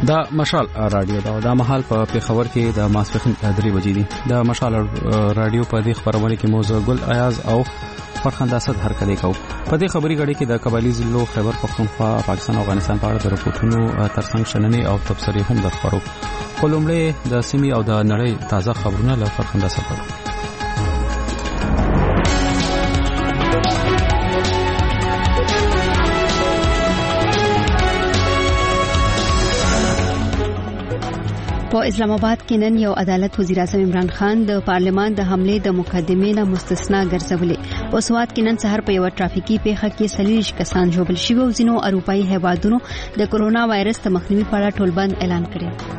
دا مشال رادیو دا مهال په پیښور کې د ماسپخین 3 بجې دي. د مشال رادیو په دې خبرونه کې موضوع ګل ایاز او فرخنده صد هرکلی کو. په دې خبري غړي کې د قبایلی ضلعو خیبر پختونخوا، پاکستان او افغانستان په اړه د رپورټونو ترڅنګ شننې او تبصرې هم درخورو. کولمبیا د سیمې او د نړۍ تازه خبرونه له فرخنده صد. په اسلام آباد کې نن یو عدالت وزیر اعظم عمران خان د پارلمان د حمله د مقدمې نه مستثنا ګرځولې. په سواد کې نن سحر په یو ټرافیکي پیښه کې 40 کسان ژوبل شوي او ځینو اروپایي هیوادونو د کرونا وایرس د مخنیوي په اړه ټولبند اعلان کړی.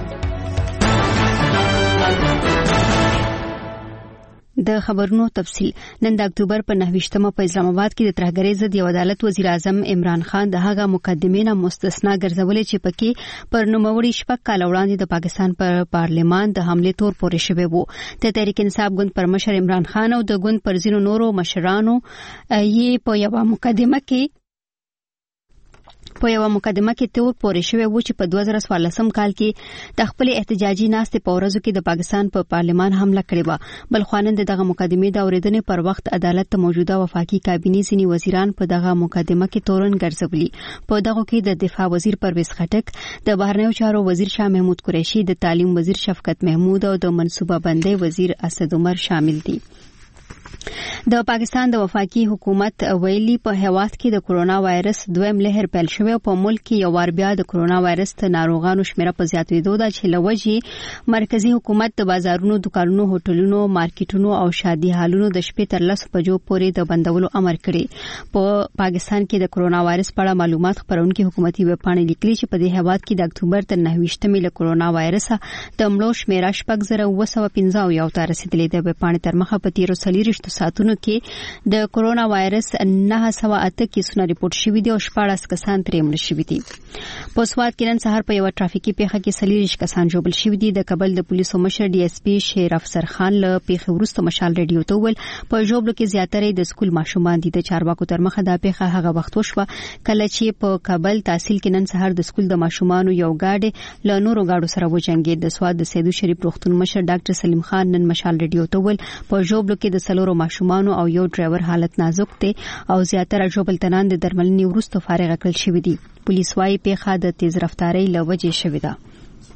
د خبرونو تفصیل. نن د اکتوبر په 9 په اسلام آباد کې د ترهګرۍ ضد یو عدالت وزیر اعظم عمران خان د هغه مقدمې نه مستثنا ګرځولې چې پکې پر نوموړي شپږ کال وړاندې د پاکستان پر پارلمان د حمله تور پورې شوی وو. د تحریک انصاف ګوند پر مشر عمران خان او د ګوند پر ځینو نورو مشرانو یې په یو مقدمه کې تور پورې شوی وو چې په 2014 کال کې د خپل احتجاجي ناستې په ورځو کې د پاکستان په پارلمان حمله کړې و. بل خوانند دغه مقدمې د اوریدنې پر وخت عدالت ته موجوده وفاقي کابینې ځینی وزیران په دغه مقدمه کې تورن ګرځولي. په دغه کې د دفاع وزیر پرویز خټک، د بهرنیو چارو وزیر شاه محمود قریشي، د تعلیم وزیر شفقت محمود او د منصوبه بندۍ وزیر اسد عمر شامل دي. د پاکستان د وفاقي حکومت ویلي په هیواد کې د کرونا وایرس دویم لهر پیل شوی او په ملک کې یو وار بیا د کرونا وایرس ته ناروغانو شمیره په زیاتېدو ده چې لوجې مرکزی حکومت د بازارونو، دکانونو، هوټلونو، مارکیټونو او شادي هالونو د شپې تر 10 بجو پورې د بندولو امر کړی. په پاکستان کې د کرونا وایرس په اړه معلومات خبرونکي حکومتي ویب پاڼې لیکلي چې په دې هیواد کې د اکتوبر تر 29 له کرونا وایرس د مړو شمیره 4915 ته رسیدلې ده. ویب پاڼې تر مخه په 13 ساعتونو کې د کرونا وایرس 908 کیسونه ریپورت شوي دي او 14 کسان ترې مړ شوي دي. په سواد کې نن سهار په یو ټرافیکي پیښه کې 40 کسان ژوبل شوي دي. د کابل د پولیسو مشر ډي اس پی شیر افسر خان له پیښې وروسته مشال رادیو ته ویل په ژوبلو کې زیاتره د سکول ماشومان دي. د چارواکو تر مخه دا پیښه هغه وخت وشوه کله چې په کابل تحصیل کې نن سهار د سکول د ماشومانو یو گاډي له نورو گاډو سره وجنګید. د سواد د سیدو شریف روغتون مشر ډاکټر سلیم خان نن مشال رادیو ته ویل په ژوبلو کې د سلورو ماشومان او یو ډرایور حالت نازک دی او زیاتره ژوبل تنان د درملنې وروسته فارغ کړل شوی دي. پولیس وايي پیښه د تیز رفتارۍ له وجې شوې ده.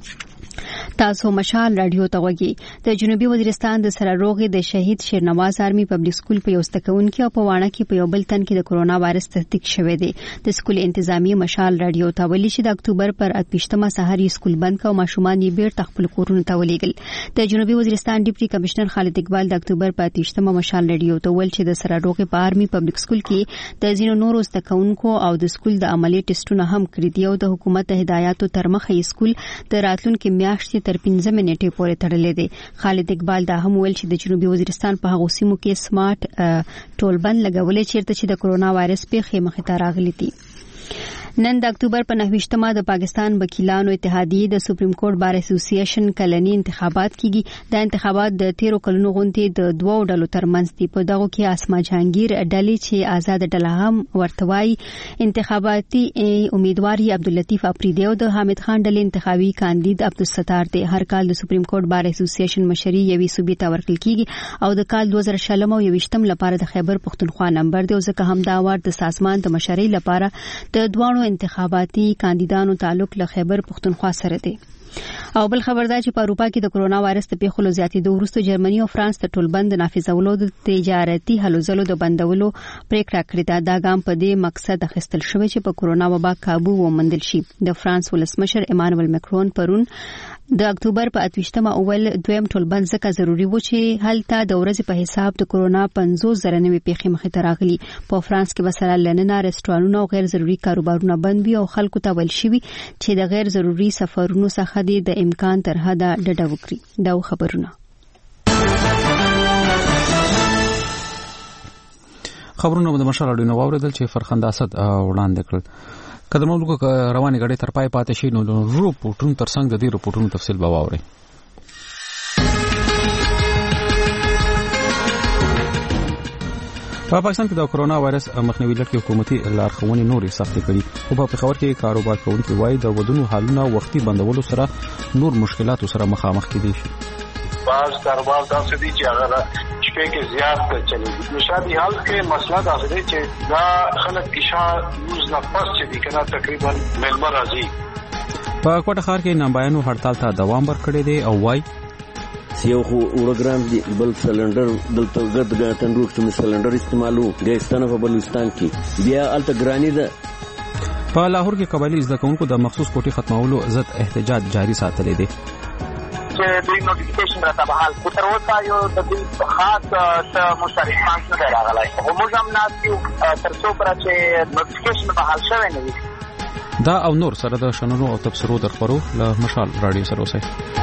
تاسو مشال رادیو ته وګورئ. د جنوبي وزیرستان د سره روغې د شهید شیرنواز آرمي پبلک سکول په یوستکونکو او په وانه کې په یو بل تن کې د کرونا وایرس تصدیق شوې ده. د سکول انتظامی مشال رادیو ته ویلي چې د اکتوبر پر 28 سهار یې سکول بند کړ او ماشومان یې بیرته خپل کورونو ته ولېږل. د جنوبي وزیرستان ډیپټي کمشنر خالد اقبال د اکتوبر په 28 مشال رادیو ته ویل چې د سره روغې په آرمي پبلک سکول کې د ځینو نورو زدکونکو او د سکول د عملی ټیسټونو هم کړی دی او د حکومت د هدایاتو تر مخه یې سکول د راتلونکو میاشتې تر 15 منټې پورې تړلې دي. خالد اقبال دا هم ویل چې د جنوبي وزیرستان په هغو سیمو کې سمارټ ټولبند لګولې چیرته چې د کرونا وایرس پیښې مخې ته راغلي دي. نن د اکتوبر په 29 د پاکستان وکیلانو اتحادیې د سپریم کورټ بار اسوسییشن کلنی انتخابات کیږي. د انتخابات د 13 کلونو غونډې د دوو ډلو ترمنځ دي. په دغه کې اسما جهانگیر ډلې چې آزاد ډله هم ورتوي انتخاباتي امیدوار عبداللطیف افریدی او د حامد خان ډلې انتخابي کاندید عبدالستار دی. هر کال د سپریم کورټ بار اسوسییشن مشري یوې صوبې ته ورکړل کیږي او د کال 2020 او 2020 لپاره د خیبر پختونخوا نمبر دی او ځکه هم دا وار د سازمان د مشري لپاره د دوانو انتخاباتي کاندیدانو تعلق له خیبر پختونخوا سره دی. او بل خبر دا چې په اروپا کې د کرونا وایرس د پیښو زیاتېدو وروسته جرمني او فرانس ته ټولبند نافذولو د تجارتي هلوځلو د بندولو پریکړه کړې ده. دا ګام په دې مقصد اخیستل شوی چې په کرونا وبا قابو وموندل شي. د فرانس ولسمشر ایمانوئل ماکرون پرون د اکتوبر په 28 اول دویم ټولبند ځکه ضروری و چې هلته د ورځې په حساب د کرونا 50,000 نوې پیښې مخې ته راغلي. په فرانس کې بسره لننه رستورانونه او غیر ضروري کاروبارونه بند وي او خلکو ته ویل شوی چې د غیر ضروري سفرونو څخه د امکان تر حده ډډه وکړي. دا خبرونه د مشال رادیو نو اوریدل چې فرخنده اسد وړاندې کړل. کله موږ رواني غړي تر پای پاتې شي نو رپورټونو ترڅنګ د دې رپورټونو تفصیل به واوري. په پاکستان کې د کرونا وایرس مخنیوي لپاره حکومتي لارښوونې نورې سختې کړي. په پیښور کې کاروبار کوونکي وایي د ودونو حالونه وختي بندولو سره نور مشکلات سره مخامخ کېدي شي. بعض کاروبار داسې دي چې هغه شپې کې زیات چلېږي. نو شادي حال کې مسله داسې دی چې دا خلک عشاء روز نه پس چې دي کنه تقریبا ملمر راځي. په کوټه ښار کې نامبایانو هړتال ته دوام ورکړی دی او وایي یو خو وړګرام دی بل سلندر دلته ګرد تندور چې سلندر استعمالو ګیستانه په بلوچستان کې بیا الته ګرانی ده. په لاهور کې قبایلی زده کوونکو د مخصوص کوټې ختمولو ضد احتجاج جاری ساتلی دی. چې دوی نوټیفیکیشن راته بحال کو تر اوسه یو د دوی خاص مشارکان نه راغلی خو موږ هم ناسیو تر څو پر چې نوټیفیکیشن بحال شوی نه وي. دا او نور سره د شننو او تبصرو د خبرو له مشال رادیو سره اوسئ.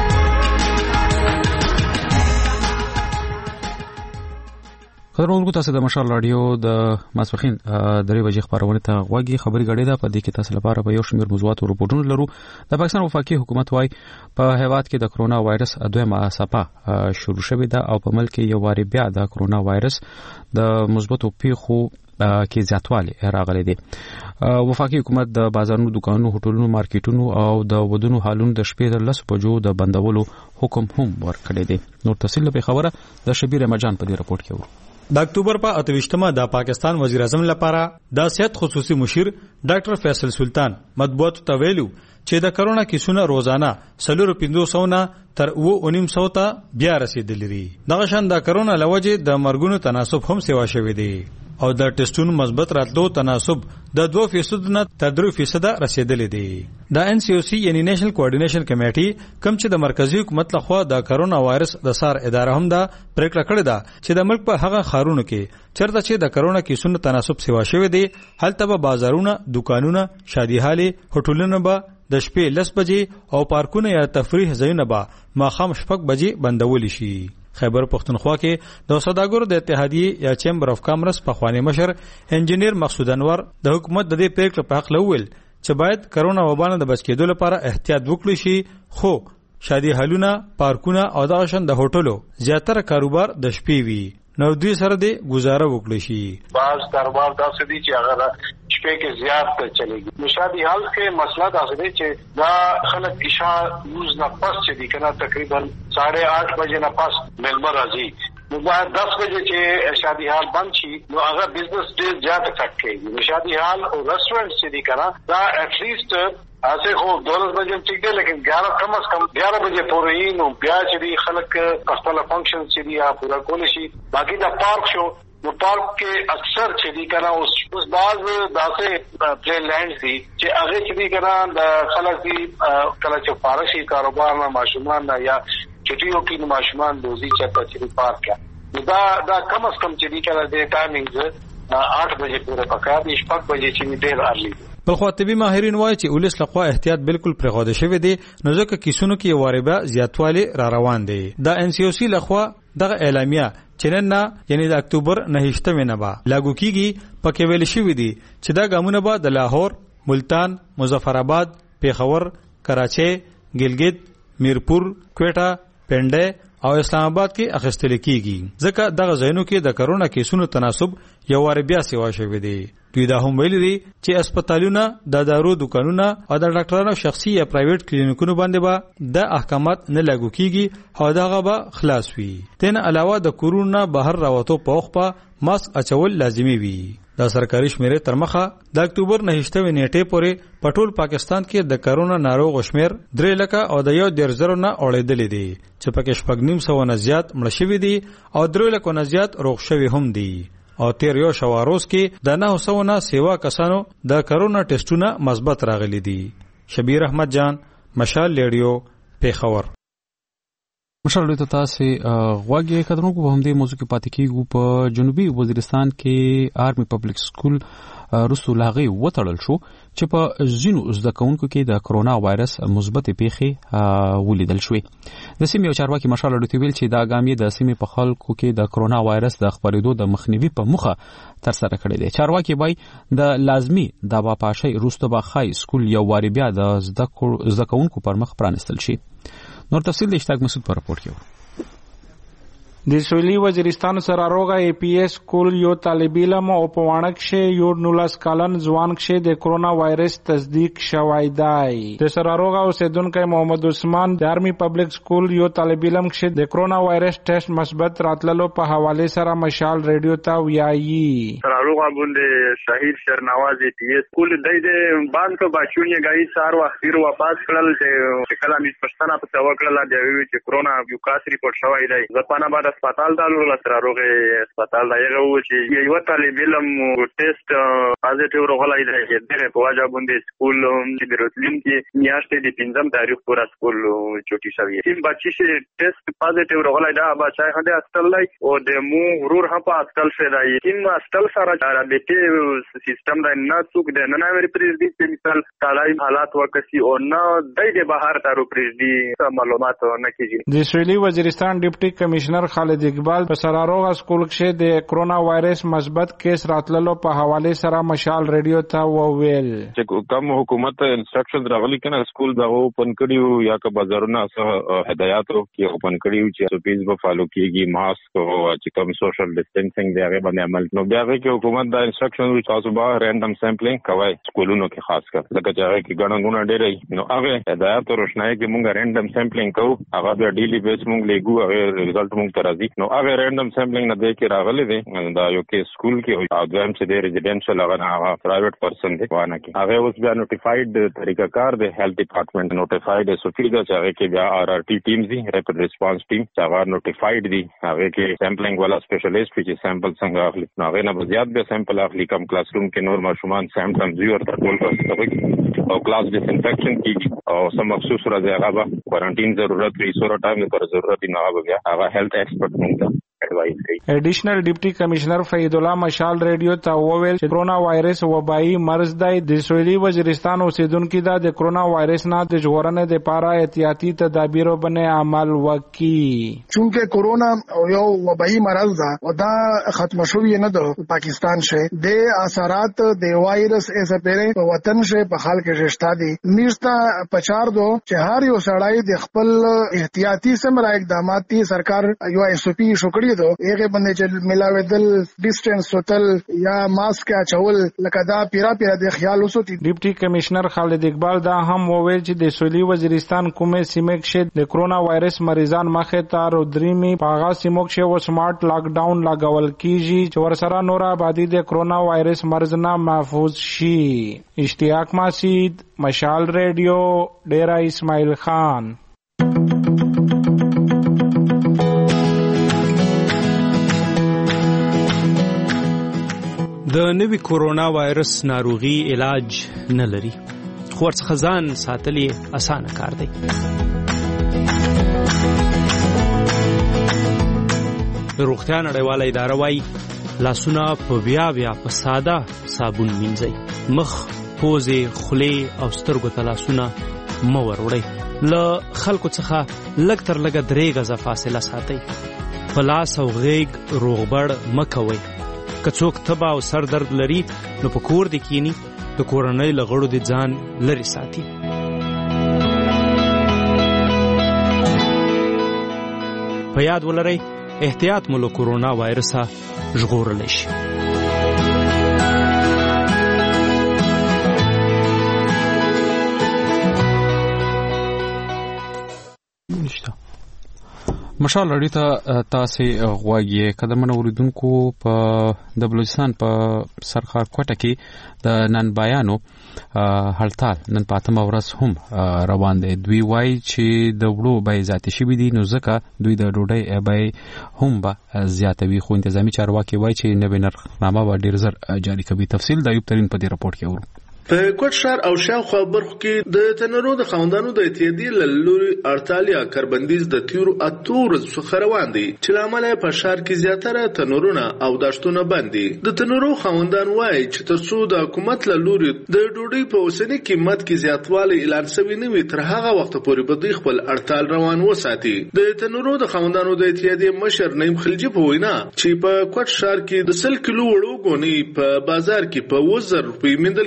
خبرونه تاسو د مشال رادیو د ماسپخین 3 بجې خبرونه ته غوږی خبري غړې ده. په دې کې تاسو لپاره به یو شمېر موضوعات او رپورټونه لرو. د پاکستان وفاقي حکومت وايي په هیواد کې د کرونا وایرس دویمه څپه شروع شوې ده او په ملک کې یو واری بیا د کرونا وایرس د مثبتو پیښو کې زیاتوالی راغلی دی. وفاقي حکومت د بازارونو، دکانونو، هوټلونو، مارکیټونو او د ودونو حالونو د شپې تر 10 بجو د بندولو حکم هم ورکړی دی. نور تفصیل په خبره د شبیر مجان په دې رپورت کې ورو. د اکتوبر په 28مه د پاکستان وزیر اعظم لپاره د صحت خصوصي مشیر ډاکټر فیصل سلطان مطبوعات ته ویلو چې د کرونا کیسونه روزانه 450 نه تر 900 ته بیا رسیدلي دي. دغه شان د کرونا لوجه د مرګونو تناسب هم سیوا شوی دی او د ټیسټونو مثبت راتلو تناسب د 2% نه تر 3% رسیدلی دی. د NCOC یعنی نېشنل کوارډینیشن کمیټي کوم چې د مرکزی حکومت لخوا د کرونا وایرس د سار اداره هم دا پریکړه کړې ده چې د ملک په هغه ښارونو کې چرته چې د کرونا کیسونو تناسب سیوا شوی دی هلته به بازارونه، دکانونه، شادي هالي، هوټلونه به د شپې 10 بجې او پارکونه یا تفریح ځایونه به ماښام 6 بجې بندول شي. خیبر پختونخوا کې د سوداګرو د اتحادیې یا چیمبر اف کامرس په خوانی مشر انجینیر مقصود انور د حکومت د دې پریکړې په حق لوول چې باید کرونا وبانه د بچ کېدو لپاره احتیاط وکړي شي خو شادي هالونه، پارکونه او دغه شان د هوټلو زیاتره کاروبار د شپې وي نو دوی سره د گزاره وکړي شي. بعض کاروبار داسې دي چې هغه شپې کې زیات چلېږي. نو شادي حال کې مسله داسې دی چې دا خلک عشاء روز نه پس چې دي کنه تقریبا 8:30 بجې نه پس ملمر راځي. نو دا 10 بجې چې شادي حال بند شي نو هغه بزنس ډېر زیات افیکټ کوي. نو شادي حال او ریسټورانټ چې دي کنه دا اټ لیسټ ایسے خو 12 بجے ٹھیک ہے لیکن 11 کم از کم 11 بجے پورې نو بیا چې دی خلک خپل فنکشن چې دی پورا کول شي. باقي دا پارک شو نو پارک کې اکثر چې دی کنه اوس بعض داسې پلے لینډز دي چې هغه چې دی کنه د خلک دی کله چې فارشي کاروبار نه ماشومان یا چټیو کې ماشومان دوزي چې پارک کا دا کم از کم چې دی کنه د ټایمینګز 8 بجې پورې پکار دي 6 بجې چې ډېر ارلی. بلخو طبي ماهرین وایي چې ولس لخوا احتیاط بالکل پرغوده شوی دی نو ځکه کیسونو کې واربه زیاتوالی را روان دی. د NCOC لخوا دغه اعلامیه چې نن یعنی د اکتوبر 9 نه به لاګو کیږي پکې ویل شوی دی چې دا ګامونه به د لاهور، ملتان، مظفرآباد، پیښور، کراچۍ، ګلګت، میرپور، کوټه، پنډه او اسلام آباد کې اخیستل کیږي ځکه دغه ځایونو کې د کرونا کیسونو تناسب یو وار بیا سیوا شوی دی. دوی دا هم ویلي دي چې هسپتالونه، د دارو دکانونه او د ډاکټرانو شخصي یا پرایویټ کلینیکونو باندې به د احکامات نه لاګو کیږي او دغه به خلاص وي. تن علاوه د کورونا بهر راوتو په وخت په ماسک اچول لازمي وي. د سرکاري شمیرې تر مخه د اکتوبر 9 نیټې پورې په ټول پاکستان کې د کرونا ناروغ شمیر 3 لک او د 1.0 نه اوړېدلې دي چې پکې 9.5 نه زیات مړ شوي دي او 3 لک نه زیات روغ شوي هم دي او تیر یو شواروز کې د 900 نه سیوا کسانو د کرونا ټیسټونه مثبت راغلي دي. شبیر احمد جان، مشال ریډیو، پیښور. مشال ریډیو تاسو غواګي کډرونکو په همدې موضوع کې پاتې کیږو. په جنوبي وزیرستان کې آرمي پبلک سکول رسول هغه وټړل شو چې په ځینو زده کوونکو کې د کرونا وایرس مثبت پیښې ولیدل شوې. د سیمې چارواکي مشال ریډیو ویل چې دا ګامې د سیمې په خلکو کې د کرونا وایرس د خپرېدو د مخنیوي په موخه تر سره کړی دی. چارواکي وایي د لازمي د واپاشي روستبه خای سکول یو واری بیا د زده کوونکو پر مخ پرانستل شي. نور تفصیل د اشتاق مسعود پر راپور کې. د سویلي وزیرستان سره روغه ای پی ایس کول یو طالب علم او په وانک شه یو 19 کلن ځوان کې د کرونا وایرس تصدیق شوی دی. د سره روغه اوسیدونکو محمد عثمان د آرمی پبلک سکول یو طالب علم کې د کرونا وایرس ټیسټ مثبت راتللو په حواله سره مشال ریډیو ته ویایي. سره روغه باندې شهید شرنواز ای پی ایس کول د باند کو بچونه غي سار واخیر واپس کړل چې کله می پښتنه په توکل لا دی چې کرونا یو کاس ریپورت شوی دی. ځپانه بعد هسپتال دالو سره روغه هسپتال دایغه و چې یو طالب علم ټیسټ پازیټیو راغلی دی چې په واجب باندې سکول چې د روتلین کې میاشتې د 15 تاریخ پورا سکول چوټي شوی. تیم بچی چې ټیسټ پازیټیو راغلی دا بچای هدا هسپتال دی او د مو ورور هم په هسپتال شوی دی. تیم هسپتال سره رابطه سیستم دا نه څوک د نه نوې پریزیدنت په مثال تعالی حالات وکړي او نه د بهر تارو پریزیدنت معلومات نه کیږي. د سویلي وزیرستان ډیپټي کمشنر خالد اقبال په سراروغه سکول کې د کرونا وایرس مثبت کیس راتللو په حواله سره مشال ریډیو ته وویل چې کوم حکومت انسټرکشن راغلي کنه سکول دا اوپن کړیو یا که بازارونه هدایات کې اوپن کړیو چې سپیس به فالو کیږي ماسک او چې کوم سوشل ډیسټنسینګ دی هغه باندې عمل نو بیا کې حکومت دا انسټرکشن وی تاسو به رینډم سیمپلینګ کوي سکولونو کې خاص کر لکه چې هغه کې ګڼنګونه ډېرې نو هغه هدایت او روشنايي کې مونږ رینډم سیمپلینګ کوو هغه بیا ډیلی بیس مونږ لګو هغه ریزلټ مونږ ترازی نو هغه رینډم سیمپلینګ نه دی کې راغلي دي دا یو کې سکول کې او دویم چې د ریزیډنشل هغه پرایویټ پرسن دی وانه کې هغه اوس بیا نوټیفاید طریقه کار دی هیلث ډپارټمنټ نوټیفاید سوفی دا چې هغه کې بیا آر آر ټی ټیم دی ریپډ ریسپانس ټیم چې هغه نوټیفاید دی هغه کې سیمپلینګ والا سپیشلیست چې سیمپل څنګه اخلي نو هغه نه زیات به سیمپل اخلي کم کلاس روم کې نور ماشومان سیمپټمز یو ورته ټول کوي او کلاس ډیسانفیکشن کیږي او سم مخصوص راځي هغه به کوارنټین ضرورت وي سورا ټایم لپاره ضرورت نه هغه هغه هیلث ایکسپرت مونږ ایڈوائز کوي. ایډیشنل ډیپټي کمشنر فید الله مشال ریډیو ته وویل چې کرونا وایرس وبایي مرض دی د سویلي وزیرستان اوسیدونکو د کرونا وایرس نه د ژغورنې لپاره احتیاطي تدابیرو باندې عمل وکړي. چونکه کرونا یو وبایي مرض ده او دا ختم شوی نه ده پاکستان شه د اثرات د وایرس ایسه پیره په وطن شه په حال کې رښتا دي نشتا پچار دو چې هر یو سړی د خپل احتیاطي سمرا اقدامات تی سرکار یو ایس او پی شکړي دو هغه باندې چې ملاویدل ډیسټنس هوتل یا ماسک اچول لکه دا پیرا د خیال وسوتی. ډیپټي کمشنر خالد اقبال دا هم وویل چې د سویلي وزیرستان کومه سیمه کې د کرونا وایرس مریضان مخه ته رودريمي پاغا سیمو کې و سمارټ لاک ډاون لګول کیږي چې ورسره نور آبادی د کرونا وایرس مرض نه محفوظ شي. اشتیاق ماسید مشال ریډیو ډیرا اسماعیل خان. د نوي کورونا وایرس ناروغي علاج نه لري خو ورڅخه ځان ساتل یې اسانه کار دی. د روغتیا نړیواله اداره وايي لاسونه په بیا په ساده صابون مینځئ. مخ پوزې خولې او سترګو ته لاسونه مه وروړئ. له خلکو څخه لږ تر لږه 3 غزه فاصله ساتئ. په لاس او غیږ روغبړ مه کوئ. که څوک تبه او سر درد لري نو په کور دې کینی د کورنۍ له غړو دې ځان لرې ساتي. په یاد ولرئ احتیاط مو له کورونا وایرسه ژغورلی شي. مشال اړې ته تاسو غواګي قدمونه اوریدونکو په د بلوچستان په سرخار کوټه کې د نن بیانو هړتال نن پاتمه ورځ هم روان دي. دوی وایي چې د وړو بای ذاتي شوی دي نو ځکه دوی د ډوډۍ بای هم به زیاتوي خو انتظامی چارواکي وایي چې نوې نرخنامه به ډیر زر جاری کوي. تفصیل د ایوب ترين په دې راپورټ کې اورو. په کوټ شهر او شاوخوا برخو کې د تنورو د خوندانو د اتحادیې له لوري هړتال یا کاربندیز د تیرو اتو ورځو څخه روان دي چې له امله په ښار کې زیاتره تنورونه او داشتونه بند دي. د تنورو خوندان وایي چې تر څو د حکومت له لوري د ډوډۍ په اوسني قیمت کې زیاتوالی اعلان شوی نه وي تر هغه وخت پورې به دوی خپل هړتال روان وساتي. د تنورو د خوندانو د اتحادیې مشر نعیم خلجي په وینا چې په کوټ شهر کې د 100 کیلو وړو غونې په بازار کې په 1000 روپۍ موندل کیږي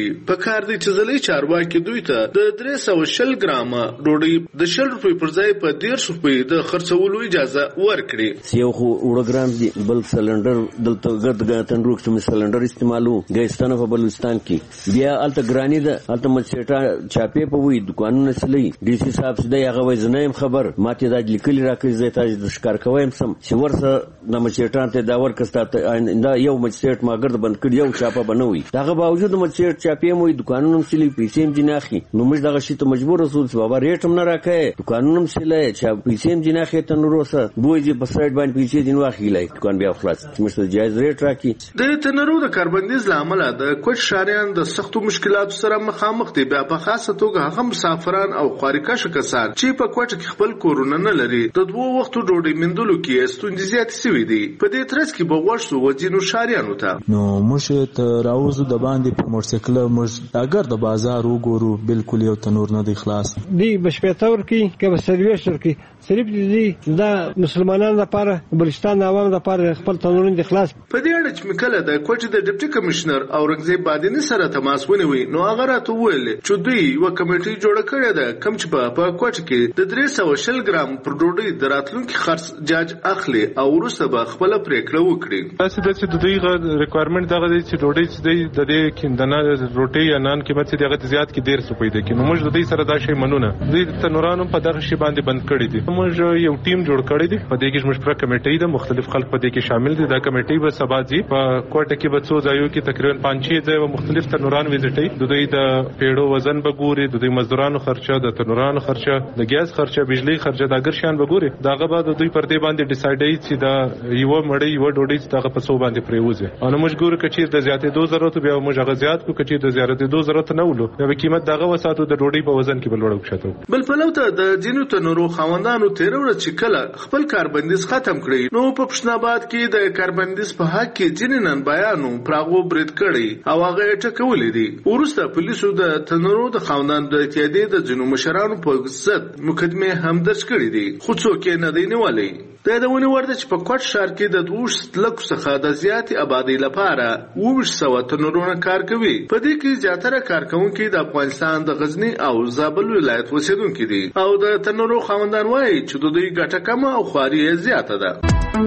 په کار دي چې ځلې چارواکي دوی ته د 310 ګرامه ډوډۍ د 100 روپۍ پر ځای په 150 روپۍ د خرڅولو اجازه ورکړي. یو خو وړګرام دی بل سلندر دلته ګرد تنور چې سلندر استعمالو ګیستانه په بلوچستان کې بیا الته ګرانی ده الته مچېټا چاپې په وی دکانونه سلی ډي سي صاحب سده هغه وای زنایم خبر ماته د لیکلي راکې زه تاسو د ښکار کوم سم چې ورسره د مچېټان ته دا ورکسته دا یو مچېټ ماګرد بند کړ یو چاپه بنوي دغه باوجود مچېټ چاپې مو دکانونه سلی پیسې جناخي نو موږ دغه شی ته مجبور رسول بابا ریټ هم نه راکې دکانونه سلی چې پیسې جناخي ته نوروسه بوجي په سایډ باندې پیسې دین واخیلای دکان بیا خلاص چې جایز ریټ راکې. د تنورو د کاربندیز لامل د کوچ شاریان د سختو مشکلاتو سره مخامخ دي بیا په خاصه توګه هغه مسافران او خارکشه کسان چې په کوټه کې خپل کورونه نه لري د دوه وختو ډوډۍ مندلو کې ستونزې زیاتې شوې دي. په دې ترڅ کې به ورشو وځینو شاریانو ته نو موږ ته راوځو د باندې په موټرسایکل موږ اگر د بازار وګورو بالکل یو تنور نه دی خلاص دی بشپېتور کې که په سرویسر کې صرف دې دا مسلمانانو لپاره بلوچستان عوام لپاره خپل تنورونه د خلاص. په دې اړه چې مکله د کوټې د ډیپټي کمشنر اورنګزیب بادینی سره تماس ونیوي نو هغه راته وویل چې دوی یو کمیټي جوړه کړې ده کوم چې په کوټه کې د 310 ګرام پر ډوډۍ د راتلونکي خرڅ جاج اخلي او وروسته به خپل پریکړه وکړي. تاسو د دوی ریکوایرمنت دغه چې ډوډۍ چې د دې کیندنه روټي یا نان قیمت چې دغه زیات کې 150 روپۍ ده کې نو موږ د دې سره دا شی منونه د تنورانو په دغه شی باندې بند کړی دي. موږ یو ټیم جوړ کړی دی په دې کې موږ پر کمیټې ده مختلف خلک په دې کې شامل دي. دا کمیټې به سبا دي په کوټه کې به څو ځایو کې تقریبا 5-6 ځای مختلف تنوران وزټي د دوی د پیړو وزن به ګوري د دوی مزدورانو خرچه د تنورانو خرچه د ګیس خرچه بجلی خرچه د اگر شان به ګوري داغه بعد دوی پر دې باندې ډیسایډ چې دا یو مړی یو ډوډۍ دغه په څو باندې پریوزي او موږ ګورو کچې د زیاتې 2 ضرورت بیا موږ هغه زیات کو کچې د زیاتې 2 ضرورت نه ولو بیا قیمت دغه وساتو د ډوډۍ په وزن کې بلوړو کښته. بل پلوته د جنو تنورو خواندانو 13 ورځې چې کله خپل کاربندیز ختم کړی نو په پښناباد کې د کاربندیز په حق کې جنینن بیانو پراغو برید کړی او هغه ټکولې دي. ورسته پولیسو د تنورو د خواندان د اتحادیې د جنو مشرانو په ضد مقدمه هم درج کړې دي خو څوک یې نه دی نیولې. دا د ونی ورده چې په کوټ شهر کې د 200 لکو څخه د زیاتې آبادی لپاره 200 تنورونه کار کوي. په دې کې زیاتره کارکونکي د افغانستان د غزنی او زابل ولایت اوسیدونکي دي او د تنورو خواندان وایي چې د دوی ګټه کم او خواري زیاته ده.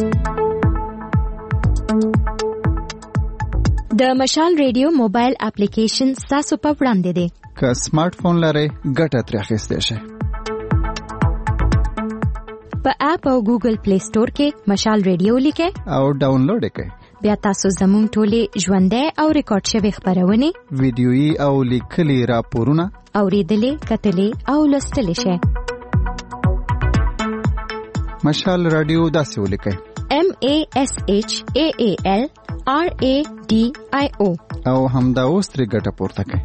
د مشال ریډیو موبایل اپلیکیشن تاسو په وړاندې دی. که سمارټ فون لرئ ګټه ترې اخیستی شئ. په اپ او ګوګل پلی سٹور کې مشال ریډیو لیکئ او ډاونلوډ یې کړئ. بیا تاسو زموږ ټولې ژوندۍ او ریکارډ شوي خپرونې ویډیويي او لیکلي راپورونه اورېدلې کتلې او لوستلی شئ. مشال رادیو داسې ولیکئ MASHAAL RADIO او همدا اوس ترې ګټه پورته کړئ.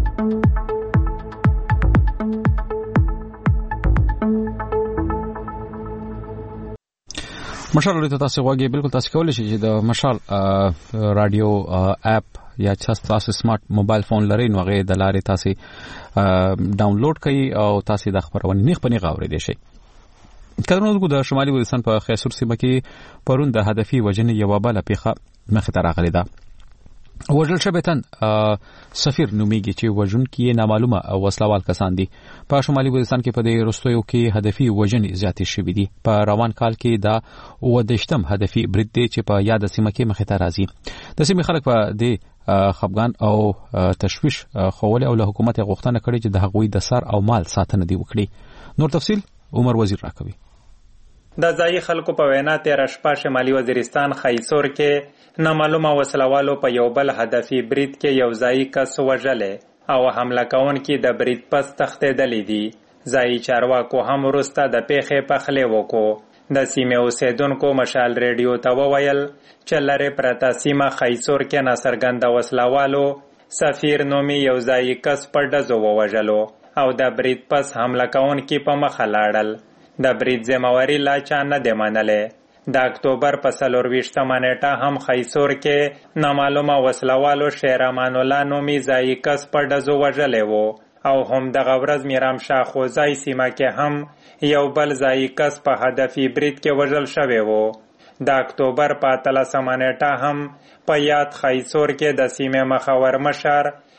مشال رادیو تاسو غواړئ بالکل تاسو کولای شئ چې د مشال رادیو اپ یا تاسو سمارټ موبایل فون لرئ نو هغه د لارې تاسو ډاونلوډ کړئ او تاسو د خبرونه نه خپنی غوړې شئ. کله د شمالي وزیرستان په خیسور سیمه کې پرون د هدفي وجنې یو بل پیخه مخ ته راغلی ده. وژل شوی تن سفیر نومیږي چې وژن کې نامعلومه وسلوال کسان دي. په شمالي وزیرستان کې په دې رستویو کې هدفي وژنې زیاتې شوې دي. په روان کال کې دا 18م هدفي برید دی چې په یاد سیمه کې مخ ته راځي. د سیمې خلک په دې خفګان او تشویش خوول او له حکومت غوښتنه کړې چې د هغوی د سر او مال ساتنه دی وکړي. نور تفصیل عمر وزیر راکوي. د ځایي خلکو په وینا تیر شپه شمالي وزیرستان خیسور کې نامعلومه وسلوالو په یو بل هدفي برید کې یو ځایي کس وژلې او حمله کوونکي د برید پس تښتېدلي دي. ځایي چارواکو هم وروسته د پیښې پخلی وکړو. د سیمې اوسیدونکو مشال ریډیو ته وویل چې لرې پرته سیمه خیسور کې ناڅرګنده وسلوالو سفیر نومي یو ځایي کس په ډزو ووژلو او د برید پس حمله کوونکي په مخه لاړل. د برید ذمہواری لا چا نه دی منلې. د اکتوبر په 24مه نیټه هم خیسور کې نامعلومه وسلوالو شیر امان الله نومي ځایي کس په ډزو وژلی و او هم دغه ورځ میرام شاه خوځای سیمه کې هم یو بل ځایي کس په هدفي برید کې وژل شوی و. د اکتوبر په 13مه نیټه هم په یاد خیسور کې د سیمې مخور مشر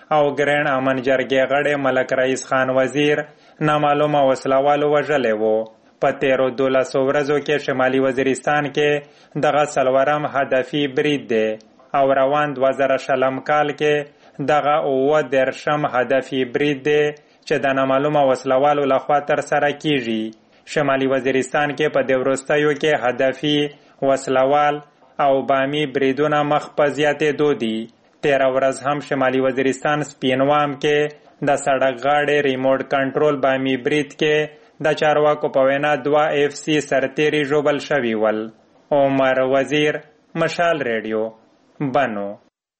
او ګرین امن جرګې غړی ملک رئیس خان وزیر نامعلومه وسلوالو وژلی و. په تیرو 12 ورځو کې شمالي وزیرستان کې دغه څلورم هدفي برید دی او روان 2020 کال کې دغه 30 هدفي برید دی چې د نامعلومه وسلوالو لخوا ترسره کیږي. شمالي وزیرستان کې په دې وروستیو کې هدفي وسلوال او بامي بریدونه مخ په زیاتېدو دي. تیره ورځ هم شمالي وزیرستان سپینوام کې د سړک غاړې ریموټ کنټرول بامي برید کې د چارواکو په وینا 2 FC سرتیري ژوبل شوي ول. عمر وزیر، مشال ریډیو، بنو.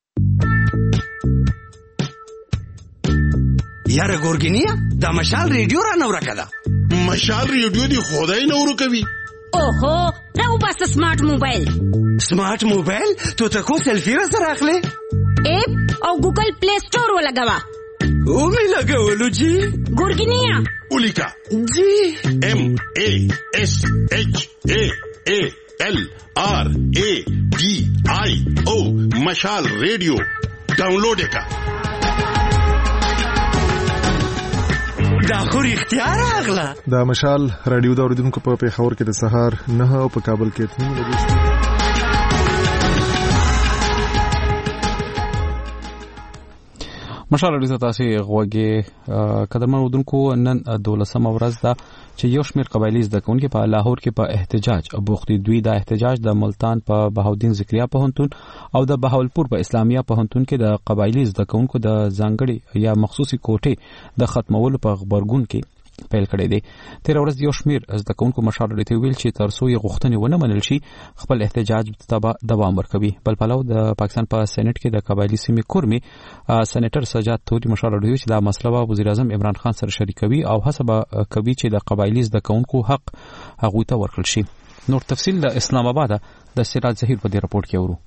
یاره ګورګینیا دا مشال ریډیو را نو راکړه. مشال ریډیو دی خدای نو ورکوي. اوهو راو بس سمارټ موبایل. سمارټ موبایل تو تکو سیلفی را سره اخلي؟ اپ او ګوګل پلی سٹور ولګوا. او می لګولو جی. ګورګینیا ولیکا جی MASHALRADIO مشال ریډیو ډاونلوډ کا. دا خو اختیار اغلا. دا مشال رادیو دا اوریدونکو په پیښور کې د سهار 9 او په کابل کې 3 مشال رادیو تاسو غوږی قدمن ودونکو نن 12 ورځ دا چې یو شمېر قبایلی زده کوونکي په لاهور کې په احتجاج بوختي. دوی دا احتجاج د ملتان په بهاودین ذکریا پوهنتون او د بهاولپور په اسلامیه پوهنتون کې د قبایلی زده کوونکو د ځانګړي یا مخصوصي کوټې د ختمولو په خبرګون کې پیل کړی دی. تیر ورځ یو شمېر زده کوونکو مشال رادیو ویل چې ترڅو یې غوښتنې ونه منل شي خپل احتجاج دوام ورکوي. بل پلو د پاکستان په سېنات کې د قبایلی سیمې کورمي سېنیټر سجاد توري مشال رادیو چې د مسله وزیر اعظم عمران خان سره شریکوي او حسب کوي چې د قبایلی زده کوونکو حق هغوی ته ورکړل شي. نور تفصیل د اسلام آباد د سراج ظهیر په دې رپورت کې اورو.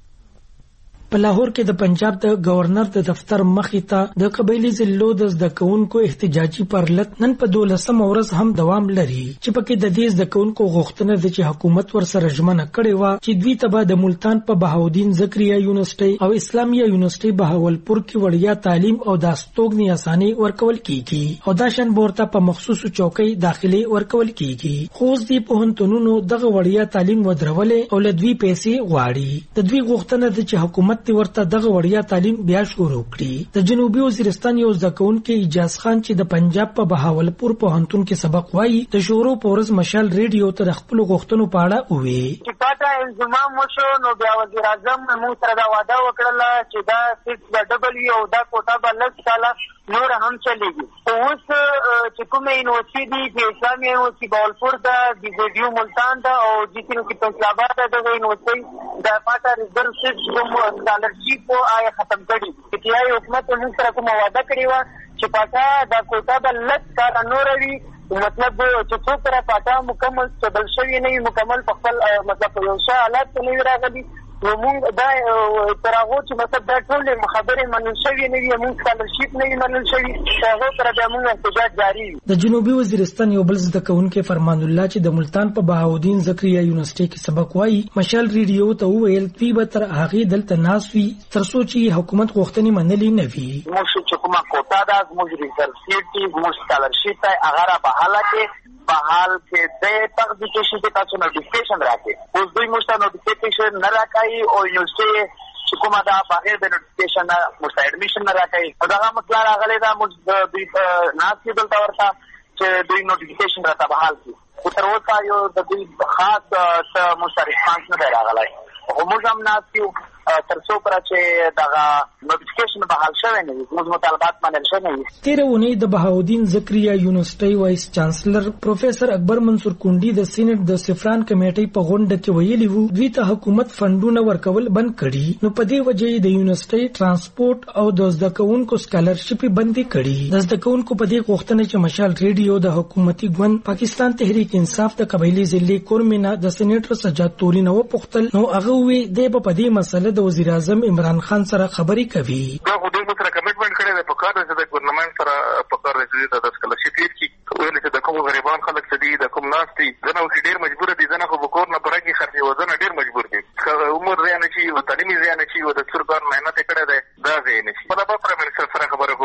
په لاهور کې د پنجاب د گورنر د دفتر مخې ته د قبایلی ضلعو د زده کوونکو احتجاجي پرلط نن په 12 ورځ هم دوام لري چې پکې د دې زده کوونکو غوښتنه ده چې حکومت ورسره ژمنه کړې و چې دوی ته به د ملتان په بهاودین ذکریا یونیورسيټي او اسلامیه یونیورسيټي بهاولپور کې وړیا تعلیم او د استوګنې اساني ورکول کیږي او دا شن بورته په مخصوصو چوکۍ داخلي ورکول کیږي. خو دې پوهنتونونو دغه وړیا تعلیم ودرولې او لدوی پیسې غواړي. د دوی غوښتنه ده چې حکومت ورته دغه وړیا تعلیم بیا شروع کړي. د جنوبي وزیرستان یو زده کوونکی اجاز خان چې د پنجاب په بهاولپور پوهنتون کې سبق وایي د شورو پورز مشال ریډیو ته خپل غوښتنو په اړه وویل چې پاته انضمام وشو نو بیا وزیر اعظم موږ سره دا وعده وکړه چې دا سیټ د ډبلیو او دا کوټه به لږ کاله نور هم چلیږي. اوس چې کومه یونیورسيټي دي د اسلامي یونیورسيټي بهاولپور دا د ویډیو ملتان دا او د یونیورسيټي فیصلاباد د یونیورسيټي د پاته ریزرو سیټ سکالرشپ آیا ختم کړي چې یې حکومت موږ سره کومه وعده کړې و چې پاته دا کوټه به لږ کاله نور وي. مطلب چې څو تر پاته مکمل چبل شوی نه مکمل په خپل مطلب یو څه حالات نه راغلي نو موږ دا ترغه چې مطلب دا ټول خبرې منل شوی نه وي موږ سکالرشپ نه منل شوی هغه تر دا موږ احتجاج جاری. د جنوبي وزیرستان یو بل زده کوونکی فرمان الله چې د ملتان په بهاودین ذکریا یونیورسيټي کې سبق وایي مشال ریډیو ته ویل دوی به تر هغه دلته ناسوي ترڅو چې حکومت غوښتنې منلې نه وي. موږ چې کومه کوټه ده موږ ریزرسيټي موږ سکالرشپ هغه به حالته په حال کې د تقدیرشي د تاسو نوټیفیکیشن راکې اوس دوی موږ ته نوټیفیکیشن نه راکایي او یونیورسيټي چې کومه دا بغیر د نوټیفیکیشن موږ ایډمیشن نه راکایي دا مطلب راغلی دا موږ د ناسي دلته ورته چې دوی نوټیفیکیشن راته په حال کې تر اوسه یو د دوی خاص موږ ریسپانس نه راغلی خو موږ هم ناسي ترڅو پر چې دا نوټیفیکیشن به حل شوی نه وي موږ مطالبات منل شوی نه وي. تیرونه د بهاودین ذکریا یونیورسيټي وایس چانسلر پروفیسور اکبر منصور کونډي د سېنات د سفران کمیټې په غونډه کې ویلي وو دوی ته حکومت فندونه ورکول بند کړي نو په دې وجه د یونیورسيټي ترانسپورت او د زده کوونکو سکالرشپ بند کړي. د زده کوونکو په دې غوښتنه چې مشال ریډیو د حکومتي ګوند پاکستان تحریک انصاف د قبایلی ضلع کورمینا د سېنیټر سجاد توري نو پختل نو هغه وی د په دې مسله د وزیر اعظم عمران خان سره خبرې کوي. دا خو دوی سره کمټمنټ کړی دی په کار چې د ګورنمنت سره په کار دی د سکالرشپ کې ویل چې د کوم غریبان خلک چې دي د کوم ناستي ځنه خو ډیر مجبور دي ځنه خو وکور نه برګي خرچي وزنه ډیر مجبور دي عمر زیان شي او تعلیمي زیان شي او د څرګند مهنت کړی دی دا زیان شي په دغه پر منسټر سره خبره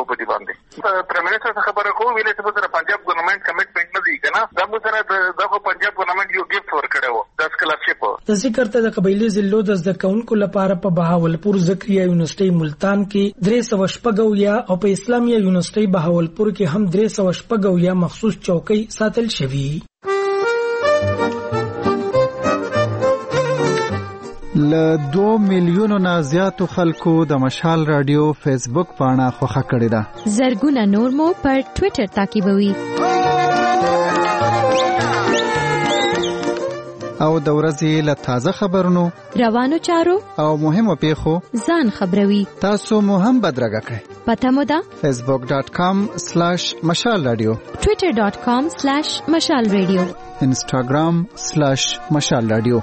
پرائم منسټر خبره کوو ویلې چې موږ سره پنجاب ګورنمنت کمټمنټ نه دی کنه دا موږ سره د پنجاب ګورنمنت یو ګیفټ ورکړی و د سکالرشپ د ذکر ته د قبایلی ضلعو د زده کوونکو لپاره په بهاولپور ذکریا یونیورسيټي ملتان کې 390 او په اسلامیه یونیورسيټي بهاولپور کې هم 390 مخصوص چوکۍ ساتل شوي. له 2 میلیونو نه زیاتو خلکو د مشال رادیو فیسبوک پاڼه خوښه کړې ده. زرګونه نور مو پر ټوئیټر تعقیبوي. او د ورځې له تازه خبرونو، روانو چارو او مهمو پیښو ځان خبروي. تاسو مو هم بدرګه کړئ. پته مو ده facebook.com/mashalradio، twitter.com/mashalradio، instagram/mashalradio.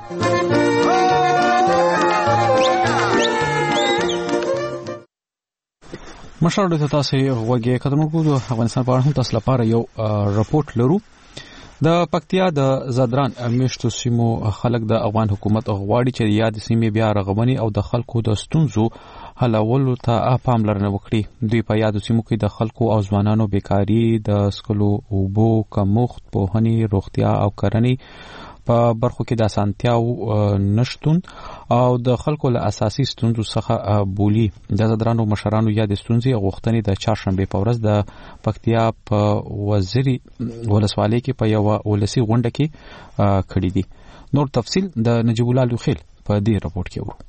مشال د تاسو غوږی قدمو کو د افغانستان په اړه هم تاسو لپاره یو راپورټ لرو. د پکتیا د زدران میشتو سیمو خلک د افغان حکومت غواړي چې یاد سیمې بیا رغونی او د خلکو د ستونزو حلولو ته پاملرنه وکړي. دوی په یاد سیمو کې د خلکو او ځوانانو بیکاری، د سکلو اوبو کمښت، پوهنې، روغتیا او کرنې په برخو کې د اسانتیاو نشټون او د خلکو له اساسي ستونزو څخه بولی. د زدرانو مشرانو یاد ستونزې غوښتنې د چهارشنبه په ورځ د پکتیا په وزیری ولسوالۍ کې په یو ولسی غونډه کې کړې دي. نور تفصیل د نجیب الله لوخیل په دې راپورټ کې ورو.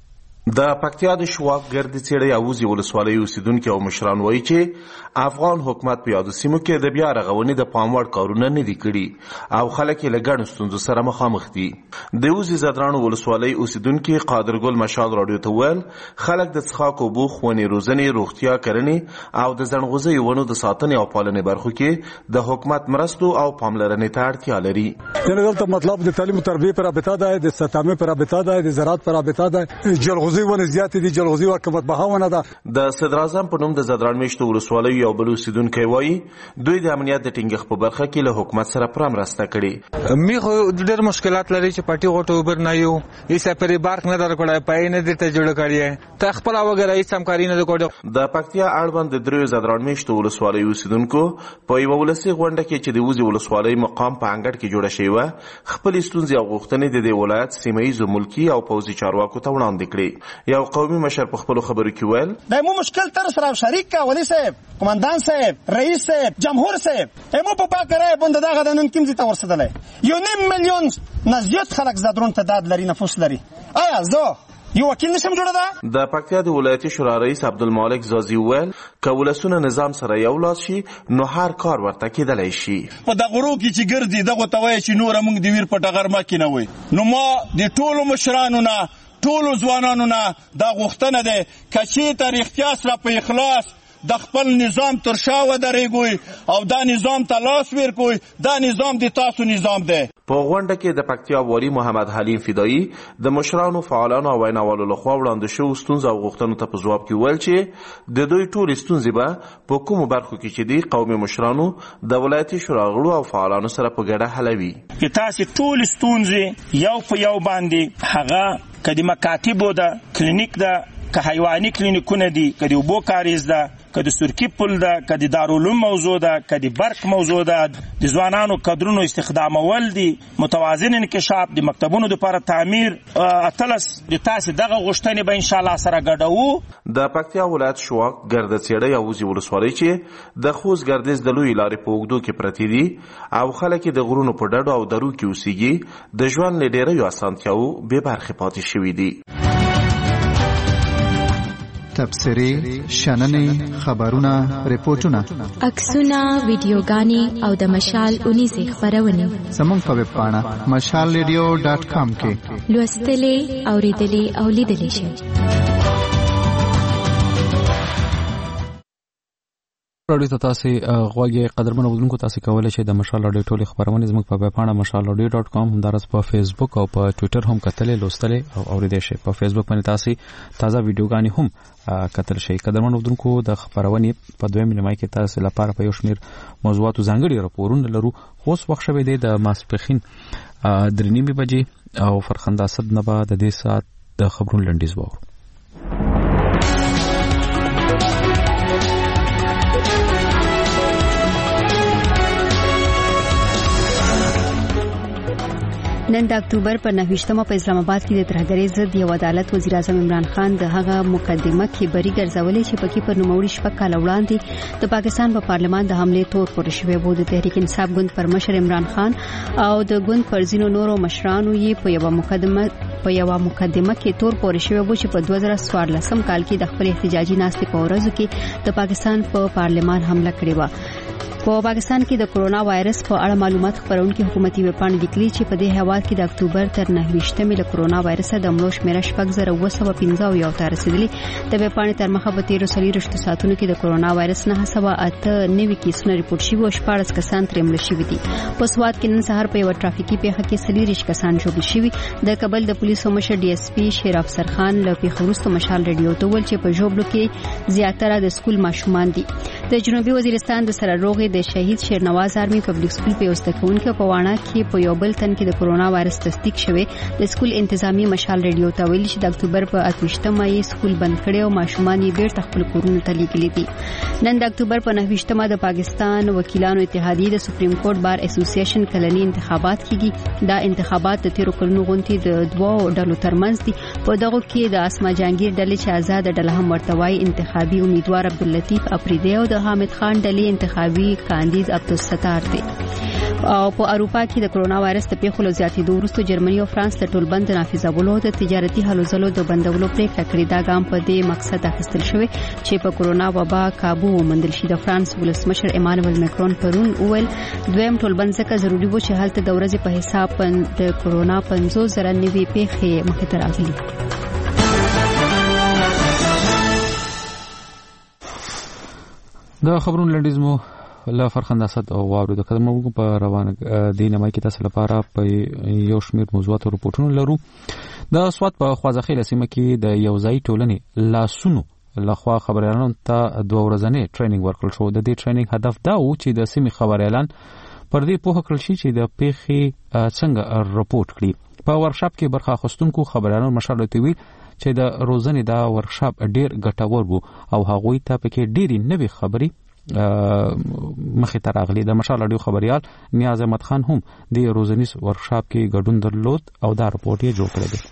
د پکتیا د شواک ګرد څېړې اوزي ولسوالۍ اوسیدونکو او مشران وایي چې افغان حکومت په یاد سیمو کې د بیا رغونې د پاموړ کارونه نه دي کړي او خلک یې له ګڼو ستونزو سره مخامخ دي. د اوزي زدران ولسوالۍ اوسیدونکو قادر ګل مشال راډیو ته ویل خلک د څښاک اوبو، ښوونې، روزنې، روغتیا، کرنې او د زڼغوزۍ ونو د ساتنې او پالنې برخو کې د حکومت مرستو او پاملرنې ته اړتیا لري. دلته مطلب د تعلیم او تربیه پر رابطه ده، د ستامه پر رابطه ده، د زراعت پر رابطه ده، جلغوزي ونه زیات دي، جلغوزي حکومت بهاونه ده. د صدر اعظم په نوم د زدران میشتو ولسوالۍ یو بل اوسیدونکی وایي دوی د امنیت د ټینګښت په برخه کې له حکومت سره پرمرسته کړي. میخو ډېر مشکلات لري چې پټي غوټو اوبر نه یو ایسه پرې بارک نه درکړای پای نه دې ته جوړ کړی ته خپل وګړي هیڅ همکاري نه وکړو. د پکتیا اړوند د دریو زدران میشتو ولسوالۍ اوسیدونکو په یو ولسی غونډه کې چې د وزي ولسوالۍ مقام په انګړ کې جوړه شوی و خپل ستونزې او غوښتنې د دې ولایت سیمه‌ایز ملکی او پوځي چارواکو ته وړاندې کړي. یو قومي مشر په خپل خبرو کې ویل دایمو مشکل تر سره شریک کا ولی صاحب، قومندان صاحب، رئیس صاحب، جمهور صاحب ایمو په پاکره بند دغه د نن کیم ته ورسدلې 1.5 میلیون نزدیک خلک زدرون تعداد لري، نفوس لري. آیا زه یو وکیل نشم جوړه ده؟ د پکتیا د ولایتي شورا رئیس عبدالمالک زازی ویل که ولسونه نظام سره یو لاس شي نو هر کار ورته کېدلی شي. په دغه غرو کې چې ګرځي دغه ته وایي چې نوره موږ د ویر په ټغر مه کېنوئ. نو ما د ټولو مشرانو نه ټولو ځوانانو نه دا غوښتنه ده که چېرته رښتیا سره په اخلاص د خپل نظام تر شا ودرېږئ او دا نظام ته لاس ورکوئ، دا نظام د تاسو نظام دی. په غونډه کې د پکتیا والي محمد حلیم فدایي د مشرانو، فعالانو او ویناوالو لخوا وړاندې شوو ستونزو او غوښتنو ته په ځواب کې ویل چې د دوی ټولې ستونزې به په کومو برخو کې چې دي قومي مشرانو د ولایتي شورا غړو او فعالانو سره په ګډه حلوي. که تاسې ټولې ستونزې یو په یو باندې هغه که د مکاتبو ده، کلینیک ده، که حیواني کلینیکونه دي، که د اوبو کاریز ده، که د سرکی پل ده، که د دارالعلوم موضوع ده، که د برق موضوع ده، د ځوانانو کادرونو استخدامول دي، متوازن انکشاف، د مکتبونو لپاره تعمیر، اتلس د تاسې دغه غوښتنې به انشاءالله سره ګډوو. د پکتیا ولایت شواک ګرده څېړۍ او وزي ولسوالۍ چې د خوست ګردیز د لویې لارې په اوږدو کې پرتې دي او خلک د غرونو په ډډو او درو کې اوسېږي د ژوند له ډېریو اسانتیاوو بې برخې پاتې شوي دي. تبصرې، شننې، خبرونه، ریپورتونه، عکسونه، ویډیوګانې او د مشال اونیزې خبرونه زموږ په ویب پاڼه mashalradio.com کې لوستلې، اوریدلې او لیدلې شئ. راډیو ته تاسو غوږی قدرمن اوردونکو تاسو کولای شئ د مشال راډیو ټولې خبرونه زموږ په ویب پاڼه mashalradio.com همدارس په فیسبوک او په ټوئیټر هم کتلې، لوستلې او اوریدلې شئ. په فیسبوک باندې تاسو تازه ویډیوګانې هم کتل شئ. قدرمن اوردونکو د خبرونه په دویم نیمه کې تاسو لپاره په یو شمیر موضوعاتو ځانګړي راپورونه لرو. اوس وخت شوه د ماسپخین 3:30 بجې او فرخنده صد نه بعد د دې ساعت د خبرونو لنډیز وو. نن د اکتوبر په 9مه په اسلام آباد کې د ترهګرۍ ضد یو عدالت وزیر اعظم عمران خان د هغه مقدمه کې بری ګرځولې چې پکې پر نوموړي شپږ کاله وړاندې د پاکستان په پارلمان د حمله تور پورې شوی و. د تحریک انصاف ګوند پر مشر عمران خان او د ګوند پر ځینو نورو مشرانو یې په یو مقدمه کې تور پورې شوی و چې په 2014 کال کې د خپل احتجاجي ناستې په ورځو کې د پاکستان په پارلمان حمله کړې و. په پاکستان کې د کرونا وایرس په اړه معلومات خپرونکي حکومتي ویبپاڼې لیکلي چې په دې هیواد کې د اکتوبر تر 29مې له کرونا وایرس د مړو شمیره 6915 ته رسیدلی. د ویبپاڼې تر مخه په 13 ساعتونو کې د کرونا وایرس 908 کیسونه ریپورت شوي او 14 کسان ترې مړه شوي دي. په سوات کې نن سهار په یو ټرافیکي پیښه کې 40 کسان ژوبل شوي. د کابل د پولیسو مشر ډي اس پی شیر افسر خان له پیښه وروسته مشال رادیو ته ویل چې په ژوبلو کې زیاتره د سکول ماشومان دي. د جنوبي وزیرستان د سرروغې د شهید شیرنواز آرمي پبلک سکول په یوستکونکو په واڼه کې په یو بل تن کې د کرونا وایرس تصدیق شوی. د سکول انتظامی مشال رادیو ته ویل چې د اکتوبر په 28مه یې سکول بند کړی او ماشومان یې بیرته خپل کورونو ته لیږلي دي. نن د اکتوبر په 29مه د پاکستان وکیلانو اتحادیې د سپریم کورټ بار اسوسییشن کلنی انتخابات کیږي. دا انتخابات د 13 کلونو غونډې د دوه ډلو ترمنځ دي. په دغه کې د اسما جهانگیر ډلې چې آزاد ډله هم ورتوي انتخابي امیدوار عبداللطیف افریدی او د حامد خان ډلې انتخابي کاندید عبدالستار دي. او په اروپا کې د کرونا وایرس د پیښو زیاتېدو وروسته جرمني او فرانس له ټولبند نافذولو د تجارتي هلو ځلو د بندولو پریکړه کړې. دا ګام په دې مقصد اخیستل شوی چې په کرونا وبا کابو وموندل شي. د فرانس ولسمشر ایمانوئل ماکرون پرون وویل دویم ټولبند ځکه ضروري و چې هلته د ورځې په حساب د کرونا 50,000 نوي پیښې مخې ته راغلي. دا خبرونه لنډیز مو له فرخنده صد او واورو د قدمو په روانه دینه کې تاسو لپاره په یو شمېر موضوعات او رپورټونه لرو. د سوات په خوازخیل سیمه کې د یو ځای ټولنې لاسونو لخوا خبريالانو ته 2 ورځې ټریننګ ورکړل شو. د دې ټریننګ هدف دا و چې د سیمې خبريالان پر دې پوهه کړل شي چې د پیښې څنګه رپورټ کړي. په ورکشاپ کې برخه اخیستونکو خبريالانو مشر ته ویل چې د روزنې دا ورکشاپ ډیر ګټور وو او هغوی ته پکې ډېری نوې خبري مخې ته راغلي. د مشال رادیو خبريال نیاز احمد خان هم د روزنیز ورکشاپ کې ګډون درلود او دا رپورټ یې جوړ کړی دی.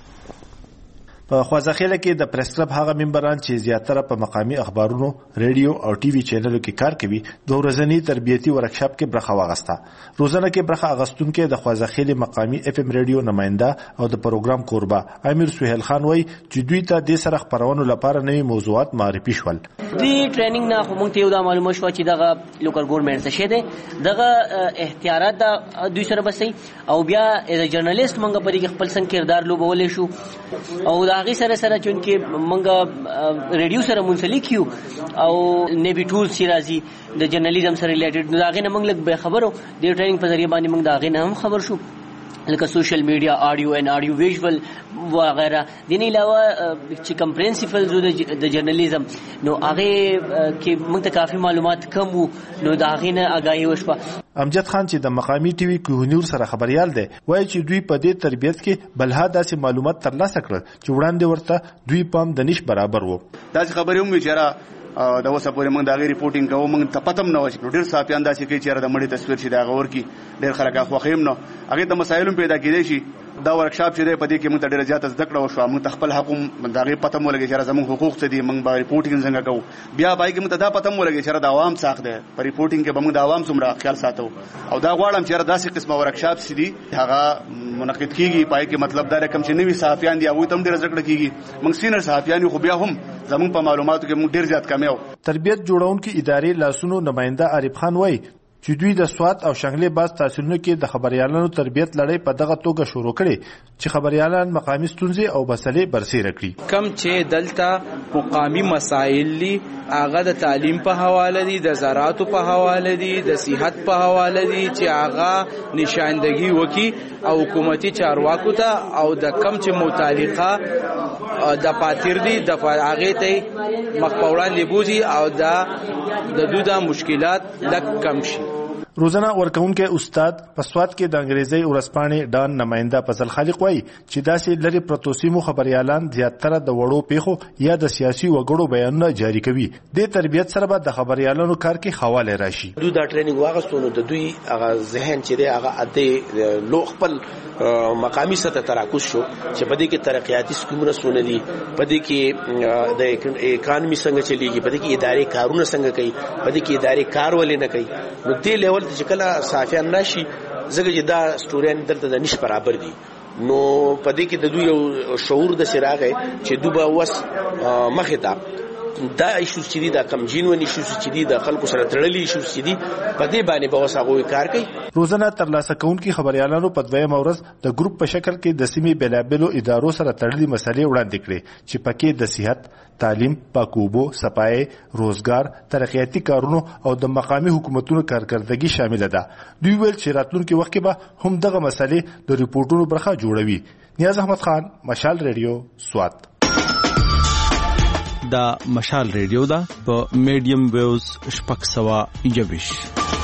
په خوازخیل کې د پریس کلب هغه ممبران چې زیاتره په مقامی اخبارونو، ریډیو او ټي وي چینلونو کې کار کوي د ورځنی تربیتي ورکشاپ کې برخه واغسته. روزانه کې برخه اغستونکو د خوازخیل مقامی اف ام ریډیو نماینده او د پروګرام کوربه امیر سہیل خان وای چې دوی ته د سره خبرونو لپاره نوي موضوعات معرفي شول. دی ټریننګ نه خو مونږ ته یو د معلومه شو چې دغه لوکل ګورنمنت څه شه ده دغه احتیاطات د دوی سره بسي او بیا از جرنالیست مونږ په دې خپل څنګه کردار لوبولې شو او دا غي سره چونکه مونږ ریډیو سره منسلک یو او نیوی ټولز چې راځي د جرنالیزم سره ریلیټډ نو دا غي نه مونږ لګ به خبرو د ټریننګ په ذریعہ باندې مونږ دا غي نه هم خبر شو لکه سوشل میډیا، آډیو اینڈ آډیو ویژوال وغیرہ. دین علاوه چې کمپریهنسیو د جرنالیزم نو هغه کې موږ ته کافي معلومات کم وو نو دا غي نه اگاهي وشوه. امجد خان چې د مقامی ټي وي کوهنور سره خبريال دی وایي چې دوی په دې تربيت کې بلها داسې معلومات ترلاسه کړل چې وړاندې ورته دوی پام د نش برابر وو. داسې خبرې هم ویچاره دا اوسه پورې موږ دا غي ریپورټینګ کوو موږ ته پتم نه و چې ډېر صحافیان داسې کوي چې د مړي تصویر شي دا غور کی ډېر خلک اخوخیم نه هغه ته مسایل پیدا کېدای شي. دا ورکشاپ چې دی په دې کې موږ ته ډېر زیات زده کړه وشو. موږ خپل حق دا غي پتم ولګي چې زموږ حقوق څه دي موږ به ریپورټینګ څنګه کوو. بیا پای کې موږ ته دا پتم ولګي چې د عوام څخه ده په ریپورټینګ کې به موږ د عوام څومره خیال ساتو او دا غواړم چې داسې قسمه ورکشاپ سي دي هغه منعقد کیږي. پای کې مطلب دا رقم چې نوي صحافیان دي هغه تم ډېر زده کړه کیږي. موږ سینر صحافیان خو بیا هم زموږ په معلوماتو کې موږ ډېر زیات کمیو. تربیت جوړونکو ادارې لاسونو نماینده عارف خان وای چې دوی د سوات او شنغلې باز تحصیلونو کې د خبريالانو تربیت لړۍ په دغه توګه شروع کړي چې خبريالان مقامي ستونزې او مسلې برسېره کړي. کم چې دلته مقامي مسائل دي هغه د تعلیم په حواله دي، د زراعت په حواله دي، د صحت په حواله دي چې هغه نشاندهي وکي او حکومتي چارواکو ته او د کم چې متعلقه د پاتیر دي د هغه ته مخ په وړاندې بوزي او د دوی د مشکلات لږ کم شي. روزنه ورکونکو استاد په سواد کې د انګریزي ورسپانې ډان نماینده فضل خالق وایي چې داسې لري پروتوسیمو خبريالان زیاتره د وړو پیښو یا د سیاسي وګړو بیانونه جاری کوي. د تربیت سره به د خبريالانو کار کې حواله راشي. دوی دا ټریننګ واغستونه د دوی هغه ذهن چې دی هغه اته لو خپل مقامی سطح تراکوس شو چې په دې کې ترقیاتي سکومونه سونه دي، په دې کې د اکانومي څنګه چلیږي، په دې کې اداري کارونه څنګه کوي، په دې کې اداري کار ولې نه کوي. نو دې لیول چې کله صافیان راشي زګه چې دا سټوریان دلته د نش برابر دي، نو په دې کې د دوی یو شعور د سراغه چې دوی وس مخه تا دا ایشوز چې دي دا کمجینو ایشوز چې دي د خلکو سره تړلي ایشوز چې دي په دې باندې به وساغوي کار کوي. روزنه ترلاسه کوونکي خبريالانو په دویم ورځ د ګروپ په شکل کې د سیمې بلابلو ادارو سره تړلي مسلې وړاندې کړې چې پکې د صحت، تعلیم، پاکوبو، صفای، روزګار، ترقیاتي کارونو او د مقامی حکومتونو کارکردګي شامل ده. دوی ویل چې راتلونکي وخت کې به هم دغه مسلې د ریپورتونو برخه جوړوي. نیاز احمد خان، مشال ریډیو، سوات. دا مشال ریډیو دا په میډیم ویوز 620.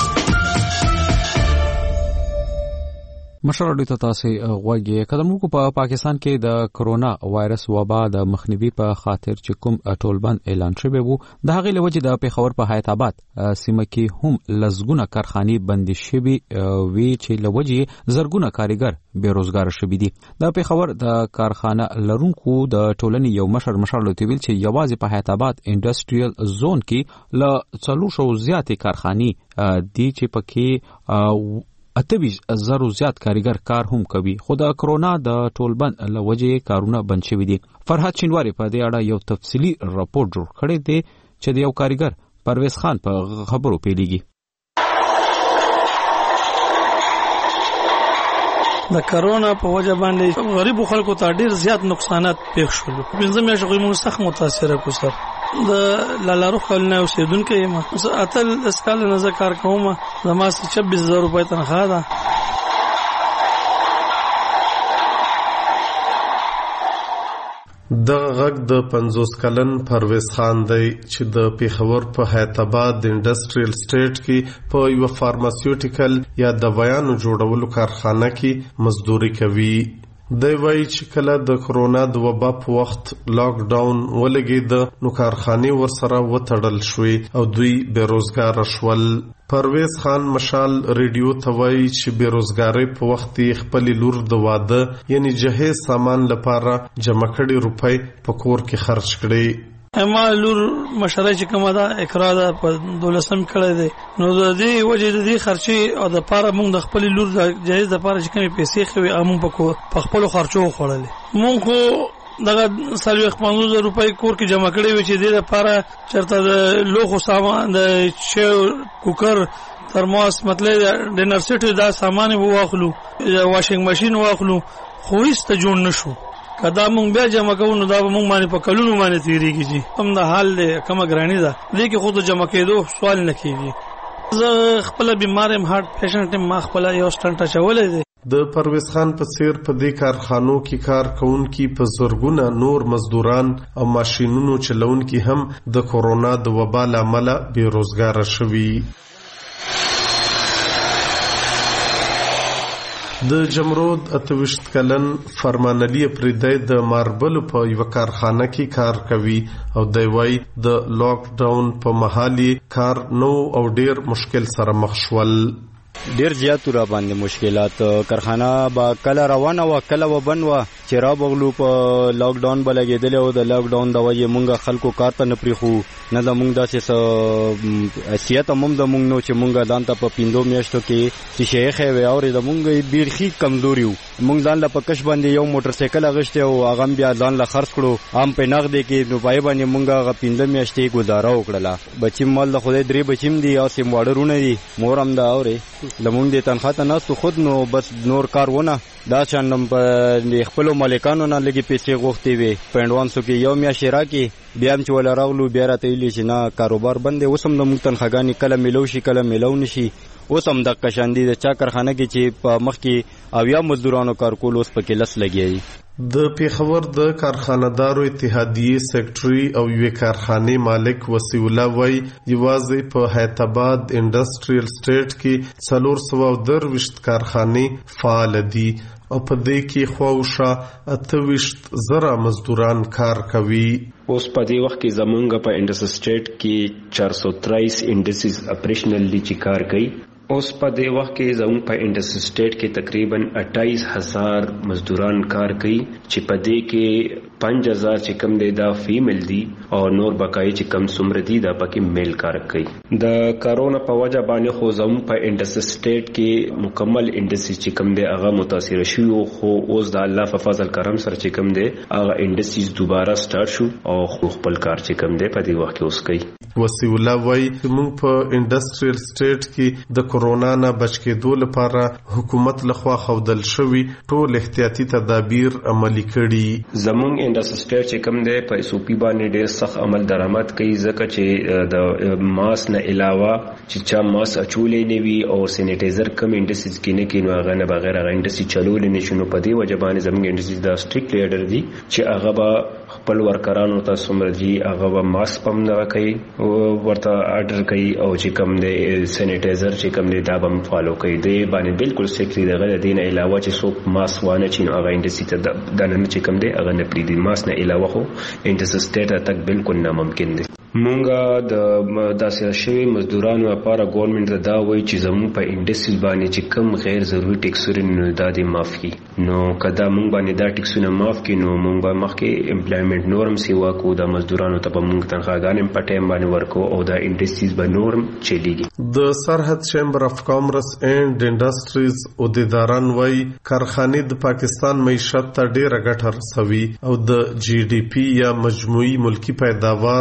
مشال ریډیو ته تاسو غوږی قدمو کو په پاکستان کې د کرونا وایرس وبا د مخنیوي په خاطر چې کوم ټولبند اعلان شوی وو د هغې لوجې د پیښور په حیات آباد سیمه کې هم لزګونه کارخانې بندي شوي وی چې لوجې زرګونه کارګر بیروزګار شوي دي. د پیښور د کارخانه لرونکو د ټولنې یو مشر لوتویل چې یوازې په حیات آباد انډستریال زون کې ل 400 زیاتې کارخانې دي چې پکې 28,000 زیات کارګر کار هم کوي، خو د کرونا د ټولبند لوجې کارونه بند شوي دي. فرحت شینواری په دې اړه یو تفصیلی راپور جوړ کړی دی چې د یو کارګر پرویز خان په خبرو پیلېږي. د کرونا په وجه باندې غریب خلکو ته ډیر زیات نقصانات پیښ شول. پنځه میاشتې موږ سخت متاثر کو سر د لالارو خلنه اوسیدونکو یم اتل اسکال نه ذکر کوم زما 26,000 روپۍ تنخواه ده. د غږ د 50 کلن پرویز خان دی چې د پیښور په حیات آباد د انډستریل سټیټ کې په یو فارماسیوټیکل یا دوایانو جوړولو کارخانه کې مزدوري کوي. دی وایي چې کله د کرونا د وبا په وخت لاک ډاون ولګېد نو کارخانې ورسره وتړل شوې او دوی بیروزګار شول. پرویز خان مشال ریډیو ته وایي چې بیروزګاری په وخت خپل لور د واده یعنی جهیز سامان لپاره جمع کړي روپۍ په کور کې خرج کړي. اما لور مشره چې کومه ده اقرا ده په 12 کړه دي نو د دې وجه د دې خرچي او د پاره موږ د خپل لور د جهیز د پاره چې کومې پیسې خوي امون په خپل خرچو خړلې. موږ خو دغه 50,000 روپۍ کور کې جمع کړي وي چې د لپاره چرته د لوخو سامان د کوکر ترماس مطلب ډینر سیټ دا سامان وو واخلو، واشنګ ماشين واخلو، خو هیڅ ته جوړ نشو. کدا مونږ بیا جمع کوو نو دا مونږ باندې په کلونو باندې تیریږي چې هم د حال له کومه ګرانی ده دې کې خود جمع کېدو سوال نه کیږي. زه خپل بیمارم هارت پیشنټ ما خپل یو سټنټ چولې دي. د پرویز خان په څیر په دې کارخانو کې کار کوونکي په زرګونه نور مزدوران او ماشینونو چلونکي هم د کرونا د وبا لامل بیروزګار شوي. د جمرود 28 کلن فرمان علي پریدی د ماربل په یو کارخانه کې کار کوي او دی وایي د لاک ډاون په مهال کار نو او ډیر مشکل سره مخ شول. ډیر زیات را باندې مشکلات کارخانه با کله روانه و کله وبن و چې را بغلو په لاک ډاون بلګیدل او د لاک ډاون د وجې مونږ خلکو کار ته نه پریخو نه د مونږ داسې حیثیت هم د مونږ نو چې مونږ ځان ته په 5 میاشتو کې چې شیخ وي او د مونږ بیرخي کمزوري وو. مونږ ځان له پکش باندې یو موټر سایکل اغشته او هغه بیا ځان له خرڅ کړو هم په نغد کې نو پای باندې مونږ هغه 5 میاشتې گزاره وکړه. بچیم مال د خدای درې بچیم دي او سیم وړرونه دي مور هم دا اوري لمونږ دې تنخواه ته ناستو خود نو بس نور کار ونه دا چاندم په خپل مالکانو نه لګي پیسې غوښتي وي په اډوانسو کې یو میاشت راکې بیا هم چې ولا راغلو بیا راته ویلي چې نه کاروبار بند دی. اوس هم د موږ تنخواګانې کله میلو شي کله میلو نشي. اوس هم د قشاندې د چا کارخانه کې چې په مخ کې اویا مزدورانو کار کول اوس پکې لس لګي. د پیښور د کارخانه‌دارو اتحادیې سیکریټري او یو کارخانه مالک وسیع الله وای یوازې په حیات آباد انډستریل سټیټ کې 423 کارخانه فعال دي او په دې کې خواوشا 28,000 مزدوران کار کوي. اوس په دې وخت کې زمونږ په انډستریل سټیټ کې 423 انډستریز اپریشنلی چې کار کوي. اوس په دې وخت کې زموږ په انډستریل سټیټ کې تقریبا 28,000 مزدوران کار کوي چې په دې کې 5,000 چې کم دی دا فیمیل دي او نور بقای چې کم څومره دي دا پکې میل کار کوي. د کرونا په وجه باندې خو زموږ په انډستریل سټیټ کې مکمل انډستری چې کم دی هغه متاثر شو، خو اوس د الله په فضل کرم سره چې کم دی هغه انډستریز دوباره سٹارټ شو او خپل کار چې کم دی په دې وخت کې اوس کوي. وسیع الله وای موږ په انډستریل سټیټ کې د کورونا نه بچ کېدو لپاره حکومت لخوا خودل شوی ټول احتیاطي تدابیر عملي کړي. زمونږ انډستریل سټیټ چې کم دی په اس او پی باندې ډېر سخت عمل درآمد کوي ځکه چې د ماس نه علاوه چې چا ماس اچولې نه وي او سینیټایزر کم انډستریز کې نه کینو هغه نه بغیر هغه انډستری چلول نه شنو. په دې وجه باندې زمونږ انډستری دا سټریکټ لیډر دي چې هغه به خپل ورکرانو ته سمرجی هغه به ماس پم نه کوي ورته آرډر کوي او چې کم دی سینیټایزر چې کم دی دا به فالو کوي. دی باندې بالکل سیکری دغه دین علاوه چې څوک ماس وانه چین هغه انډستری ته د نن چې کم دی هغه نه پریدي. ماس نه علاوه خو انډستری سټیټ تک بالکل ناممکن دی. مونږه د داسې شوی مزدورانو لپاره ګورنمنت دا وایي چې زموږ په انډستری باندې چې کم غیر ضروري ټیکسونه دا دي معاف کړي. نو کدا مونږ باندې دا ټیکسونه معاف کړي نو مونږ به مخکې امپلایمنت نورم سیوا کو د مزدورانو ته به مونږ تنخواګانې په ټایم باندې ورکو او دا انډستریز به نورم چلیږي. د سرحد چیمبر اف کامرس اینڈ انډستریز عہدیداران وایي کارخانې د پاکستان معیشت ته ډېره ګټه رسوي او د جی ډي پی یا مجموعي ملکی پیداوار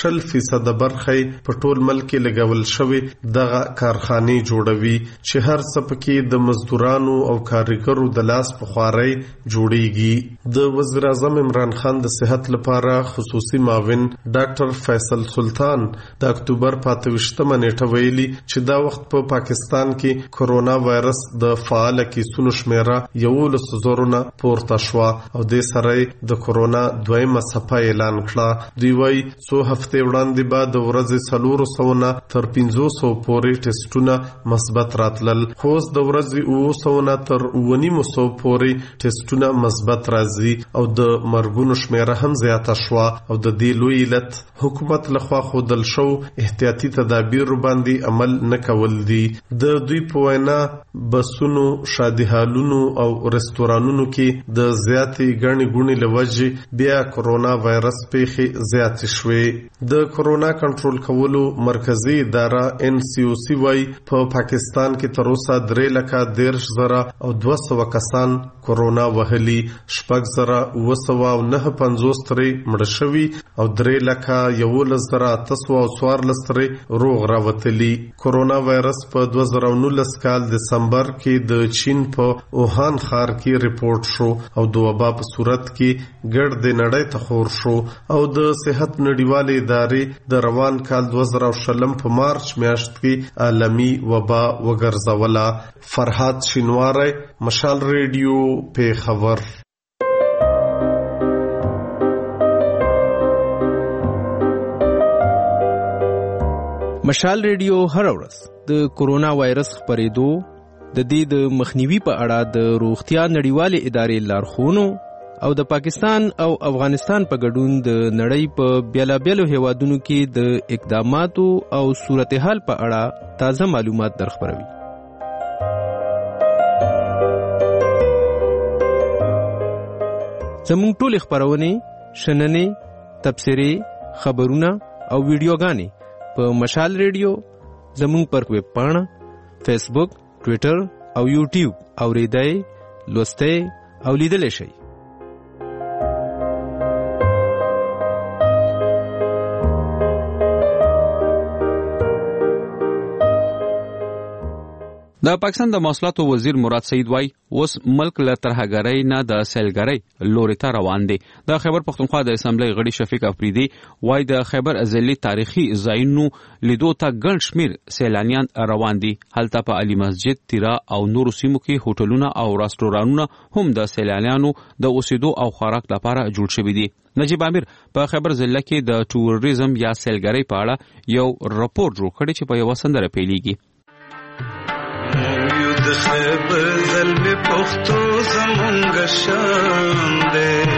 0% برخه په ټول ملک کې لګول شوی دغه کارخانه جوړوي چې هر څه پکې د مزدورانو او کارګرو د لاس په خواري جوړیږي. د وزیر اعظم عمران خان د صحت لپاره خصوصي معاون ډاکټر فیصل سلطان د اکتوبر 28 نیټه ویلي چې دا وخت په پاکستان کې کرونا وایرس د فعال کیسونو شمیره 11,000 نه پورته شو او د سره د کرونا دویمه څپه اعلان کړه. دوی وایي څو هفته وړاندې بعد د ورځې 400 نه تر 500 پورې ټیسټونه مثبت راتلل، خو د ورځې 200 نه تر 900 پورې ټیسټونه مثبت راځي او د مرګونو شمیره هم زیاته شو او د دې لوی علت حکومت لخوا خودل شو احتیاطي تدابیر باندې عمل نه کول دي. د دوی په وینا بسونو، شادي هالونو او رستورانونو کې د زیاتې ګڼې ګوڼې لوجې بیا کرونا وایرس پیښې زیاتې شوې. د کرونا کنټرول کولو مرکزی اداره NCOC وايي په پاکستان کې تر اوسه 3,13,200 کسان کرونا وهلي، 6,950 مړ شوي او 3,11,814 روغ راوتلي. کرونا وایرس په 2019 کال دسمبر کې د چین په اوهان ښار کې ریپورت شو او د وبا په صورت کې ګرد نړۍ ته خور شو او د صحت نړیوالې ادارې د روان کال 2020 په مارچ میاشت کې عالمي وبا وګرځوله. فرحات شینواری، مشال ریډیو، پیښور. مشال ریډیو هر ورځ د کورونا وایرس خپرېدو، د دې د مخنیوي په اړه د روغتیا نړیوالې ادارې لارښوونو او د پاکستان او افغانستان په ګډون د نړۍ په بیلابیلو هیوادونو کې د اقداماتو او صورتحال په اړه تازه معلومات درخبروي. زموږ ټول خبرونه، شننې، تبصرې، خبرونه او ویډیوګانې په مشال ریډیو، زموږ پر ویب پاڼه، فیسبوک، ټویټر او یوټیوب اوریدای، لوستای او لیدلای شئ. د پاکستان د مواصلاتو وزیر مراد سعید وای اوس ملک له ترهګرۍ نه د سیلګرۍ لوري ته روان دی. د خیبر پختونخوا د اسمبلی غړي شفیق افریدي وای د خیبر ازلی تاریخي ځایونو لیدو ته ګڼ شمیر سیلانیان روان دي. هلته په علي مسجد، تیرا او نورو سیمو کې هوټلونه او راستورانونه هم د سیلانیانو د اوسېدو او خوراک لپاره جوړ شوي دي. نجیب امیر په خیبر ضلع کې د ټوریزم یا سیلګرۍ په اړه یو راپور جوړ کړی چې په یو سندره پیلېږي. د خیبر زلمی پختو زمونږ شان دی،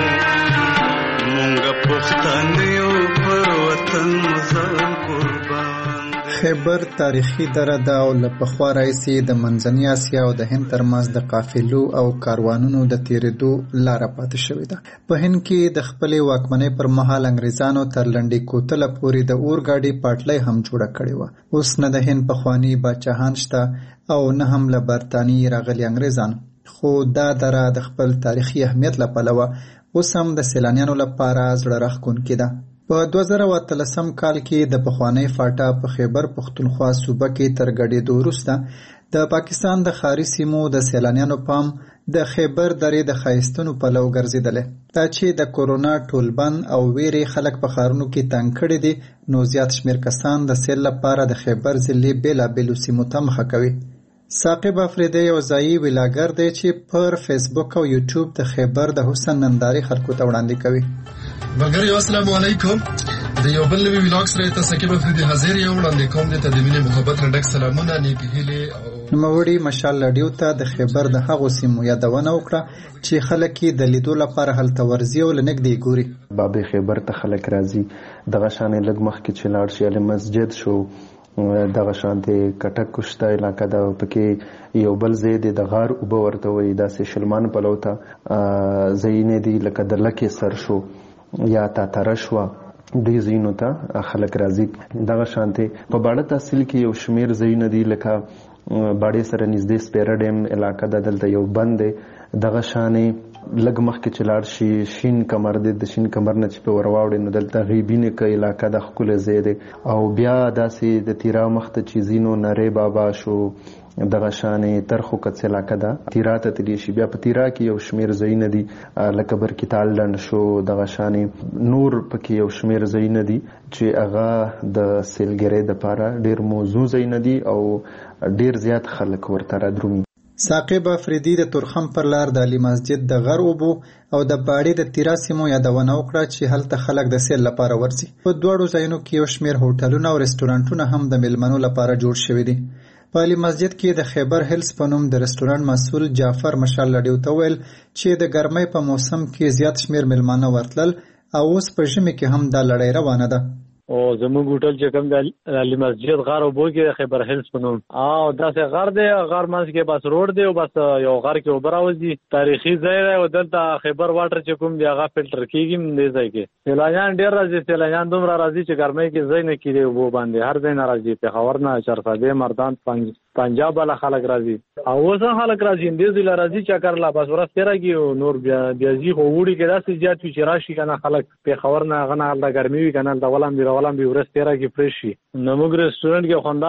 مونږ پښتانه یو پر وطن ځان قربان. خیبر تاریخي دره ده او له پخوا راهیسې د منځنۍ اسیا او د هند ترمنځ د قافلو او کاروانونو د تېرېدو لاره پاتې شوې ده. په هند کې د خپلې واکمنۍ پر مهال انګریزانو تر لنډۍ کوتله پورې د اورګاډي پټلۍ هم جوړه کړې وه. اوس نه د هند پخواني باچاهان شته او نه هم له برطانیې راغلي انګریزان، خو دا دره د خپل تاریخي اهمیت له پلوه اوس هم د سیلانیانو لپاره زړه راښکونکې ده. په 2013 کال کې د پخوانۍ فاټا په خیبر پختونخوا صوبه کې تر ګډېدو وروسته د پاکستان د ښاري سیمو د سیلانیانو پام د خیبر درې د ښایستونو پلو ګرځېدلی. دا چې د کورونا ټولبند او ویرې خلک په ښارونو کې تنګ کړي دي، نو زیات شمېر کسان د سیل لپاره د خیبر ضلعې بېلابېلو سیمو ته مخه کوي. ثاقب افریدی یو ځایي ویلاګر دی چې پر فیسبوک او یوټیوب د خیبر د حسن نندارې خلکو ته وړاندې کوي. ملګري السلام علیکم، د یو بل نوي ویلاګ سره ته ثاقب افریدی حاضر یم. وړاندې کوم د تدمینې محبت نه ډک سلامونه، نیکې هیلې او نوموړي مشال رادیو ته د خیبر د هغو سیمو یادونه وکړه چې خلک یې د لیدو لپاره هلته ورځي او له نږدې ګوري. بابې خیبر ته خلک راځي، دغه شانې لږ مخکې چې لاړ شي علي مسجد شو، دغه شانې کټک کشته علاقه ده، پکې یو بل ځای دی د غار اوبه ورته وایي، داسې شلمان پلو ته ځایونه دي لکه د لکې سر شو یا تاتره شوه، دې ځایونو ته خلک راځي. دغه شانې په باړه تحصیل کې یو شمېر ځایونه دي لکه باړې سره نږدې سپیره ډیم علاقه ده، دلته یو بند دی. دغه شانې لږ مخکې چې لاړ شي شین کمر دی، د شین کمر نه چې په ورواوړې نو دلته غیبینې که علاقه ده ښکلی ځای دی. او بیا داسې د تیرا مخته چې ځینو نری بابا شو، دغه شانې ترخو کڅ علاقه ده، تیرا ته تللی شي. بیا په تیرا کې یو شمېر ځایونه دي لکه برکتال لنډ شو، دغه شانې نور پکې یو شمېر ځایونه دي چې هغه د سیلګرۍ دپاره ډېر موضوع ځایونه دي او ډېر زیات خلک ورته رادرومي. ثاقب افریدي د تورخم پر لار د علي مسجد د غر اوبو او د باړې د تیرا سیمو یادونه وکړه چې هلته خلک د سیل لپاره ورځي. په دواړو ځایونو کې یو شمېر هوټلونه او رستورانټونه هم د میلمنو لپاره جوړ شوي دي. په علي مسجد کې د خیبر هیلز په نوم د رستورانټ مسؤل جعفر مشال لډیو ته ویل چې د ګرمۍ په موسم کې زیات شمېر میلمانه ورتلل او اوس په ژمي کې هم دا لړۍ روانه ده. او زموږ هوټل چې کوم د علي مسجد غار اوبو کې خیبر هیلز په نوم، او داسې غر دی، غر منځ کې بس روډ دی او بس یو غر کې اوبه راوځي. تاریخي ځای دی او دلته خیبر واټر چې کوم دی هغه فلټر کېږي دې ځای کې. سیلانیان ډېر راځي، سیلانیان دومره راځي چې ګرمۍ کې ځای نه کېږي اوبو باندې، هر ځای نه راځي، پېښور نه، چارسابې، مردان، پنجاب والا خلک راځي او اوس هم خلک راځي دې ځای له راځي چکر لا بس ورځ تېره کړي او نور بیا ځي. خو اوړي کې داسې زیات وي چې راشي که نه خلک پېښور نه هغه نه هلته ګرمي وي که نه هلته ولمبي ورځ تېره کې فرېش شي. نو موږ رسټورنټ کې خوندا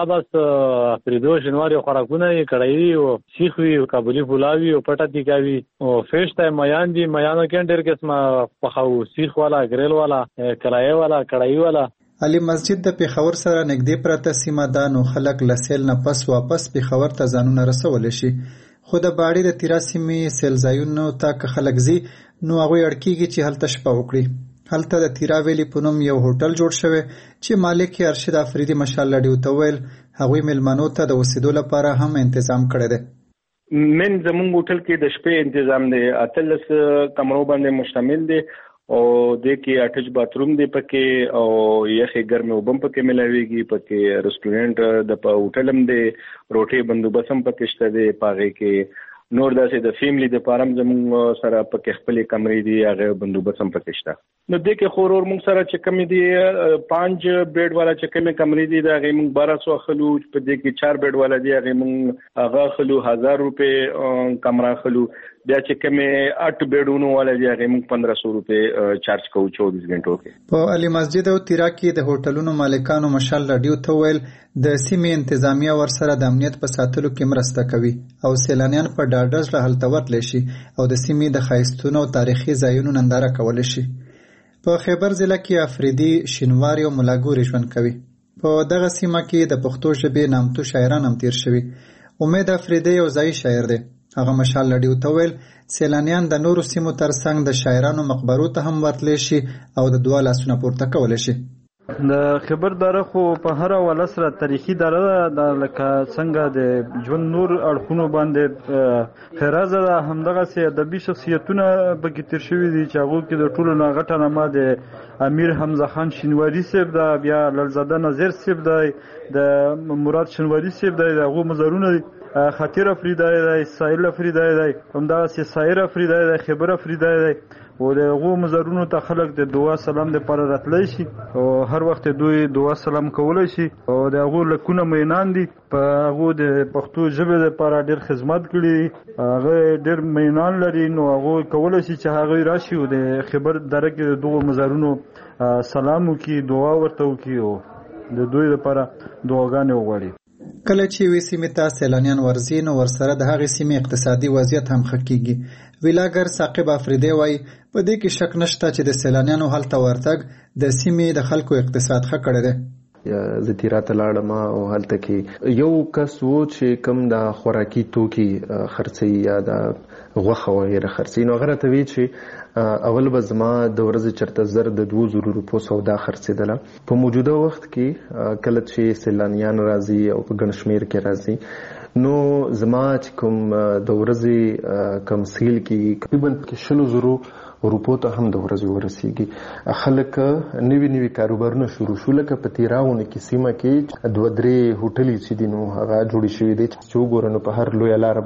بس فریدو شنوار یو خوراکونه یې کړایي او سیخ وي او کابلي پلاو وي او پټه تیکا وي او فیش ته میان دي، میانو کې ډېر قسمه پخاو، سیخ والا، ګریل والا، کرایه والا، کړایي والا. علي مسجد د پېښور سره نږدې پرته سیمه ده، نو خلک له سیل نه پس واپس پېښور ته ځانونه رسولی شي. خو د باړې د تیرا سیمې سیل ځایونو ته که خلک ځي نو هغوی اړ کېږي چې هلته شپه وکړي. هلته د تیرا ویلي په نوم یو هوټل جوړ شوی چې مالک یې ارشد افریدي مشال لډیو ته ویل هغوی میلمنو ته د اوسېدو لپاره هم تنظیم کړی دی. من زمونږ هوټل کې د شپې تنظیم دی، 18 کمرو باندې مشتمل دی او د کې اټچ باتروم دی پکې او یخې ګرمې اوبه هم پکې ملاویږي، پکې رستورانټ د هوټل هم دی، روټۍ بندوبست هم پکې شته دی، په هغې کې نور داسې د فیملی د پاره هم زموږ سره پکې خپلې کمرې دي، هغه بندوبست هم پکې شته. نو دې کې خو ورور موږ سره چې کومې دي 5 بیډ والا چې کومې کمرې دي د هغې موږ 1200 اخلو، په دې کې 4 بیډ والا دي هغې موږ هغه اخلو 1000 روپۍ کمره اخلو. بیا چې کومه 8 بیډونو والا دی هغه موږ 1500 روپے چارج کوو 24 غنټو کې. په علي مسجد او تیرا کې د هوټلونو مالکانو مشال رادیو ته ویل د سیمې انتظامیه ورسره د امنیت په ساتلو کې مرسته کوي او سیلانیان په ډاډز له هلته ورتلی شي او د سیمې د ښایستونو او تاریخي ځایونو ننداره کولی شي. په خیبر ضلع کې افریدي، شینواري او ملاګوري ژوند کوي. په دغه سیمه کې د پښتو ژبې نامتو شاعران هم تیر شوي. امید افریدي یو ځایي شاعر دی. هغه مشال رادیو ته ویل سیلانیان د نورو سیمو ترڅنګ د شاعرانو مقبرو ته هم ورتلی شي او د دوه لاسونه پورته کولی شي. د خبر دره خو په هر ول سره تاریخي دره ده، لکه څنګه د ژوند نور اړخونو باندې خیرازه ده. همدغه سي ادبي شخصیتونه پکې تیر شوي دي چې هغه کې د ټولو نه غټه نامه د امیر حمزه خان شینواری صاحب ده، بیا للزاده نظیر صاحب ده، د مراد شینواری صاحب ده، دغه مزارونه خاطر افریدای دی، سایل افریدای دی، همدغه سي سایر افریدای دی، خبر افریدای دی او دغه مزارونو ته خلک د دعا سلام لپاره راتلی شي او هر وخت دوی دعا سلام کولای شي او دغه لکونه مینان دي په هغه د پښتو ژبې لپاره ډېر خدمت کړي، هغه ډېر مینان لري نو هغه کولای شي چې هغه راشي او د خبر دره کې دغه مزارونو سلام وکړي، دعا ورته وکړي او د دوی لپاره دعاګانې وغواړي. کله چې وی سیمې ته سیلانیان ورځي نو ورسره د هغې سیمې اقتصادي وضعیت هم ښه کیږي. ویلاګر ثاقب افریدی وایي په دې کې شک نشته چې د سیلانیانو هلته ورتګ د سیمې د خلکو اقتصاد ښه کړی دی. زه تیرا ته لاړم او هلته کې یو کس و چې کوم د خوراکي توکي خرڅي یا د غوښه وغیره خرڅي، نو هغه راته وی چې اول به زما د ورځې چرته زر د 2000 روپو سودا خرڅېدله. په موجوده وخت کې کله چې سیلانیان راځي او په ګڼ شمېر کې راځي نو زما چې کوم د ورځې کم سیل کې تقریبا 100,000 روپو ته هم د ورځې ورسیږي. خلک نوي کاروبارونه شروع شو، لکه په تیراونه کې سیمه کې 2-3 هوټلې چې دي نو هغه جوړې شوي دي چې وګورئ نو په هر لویه لاره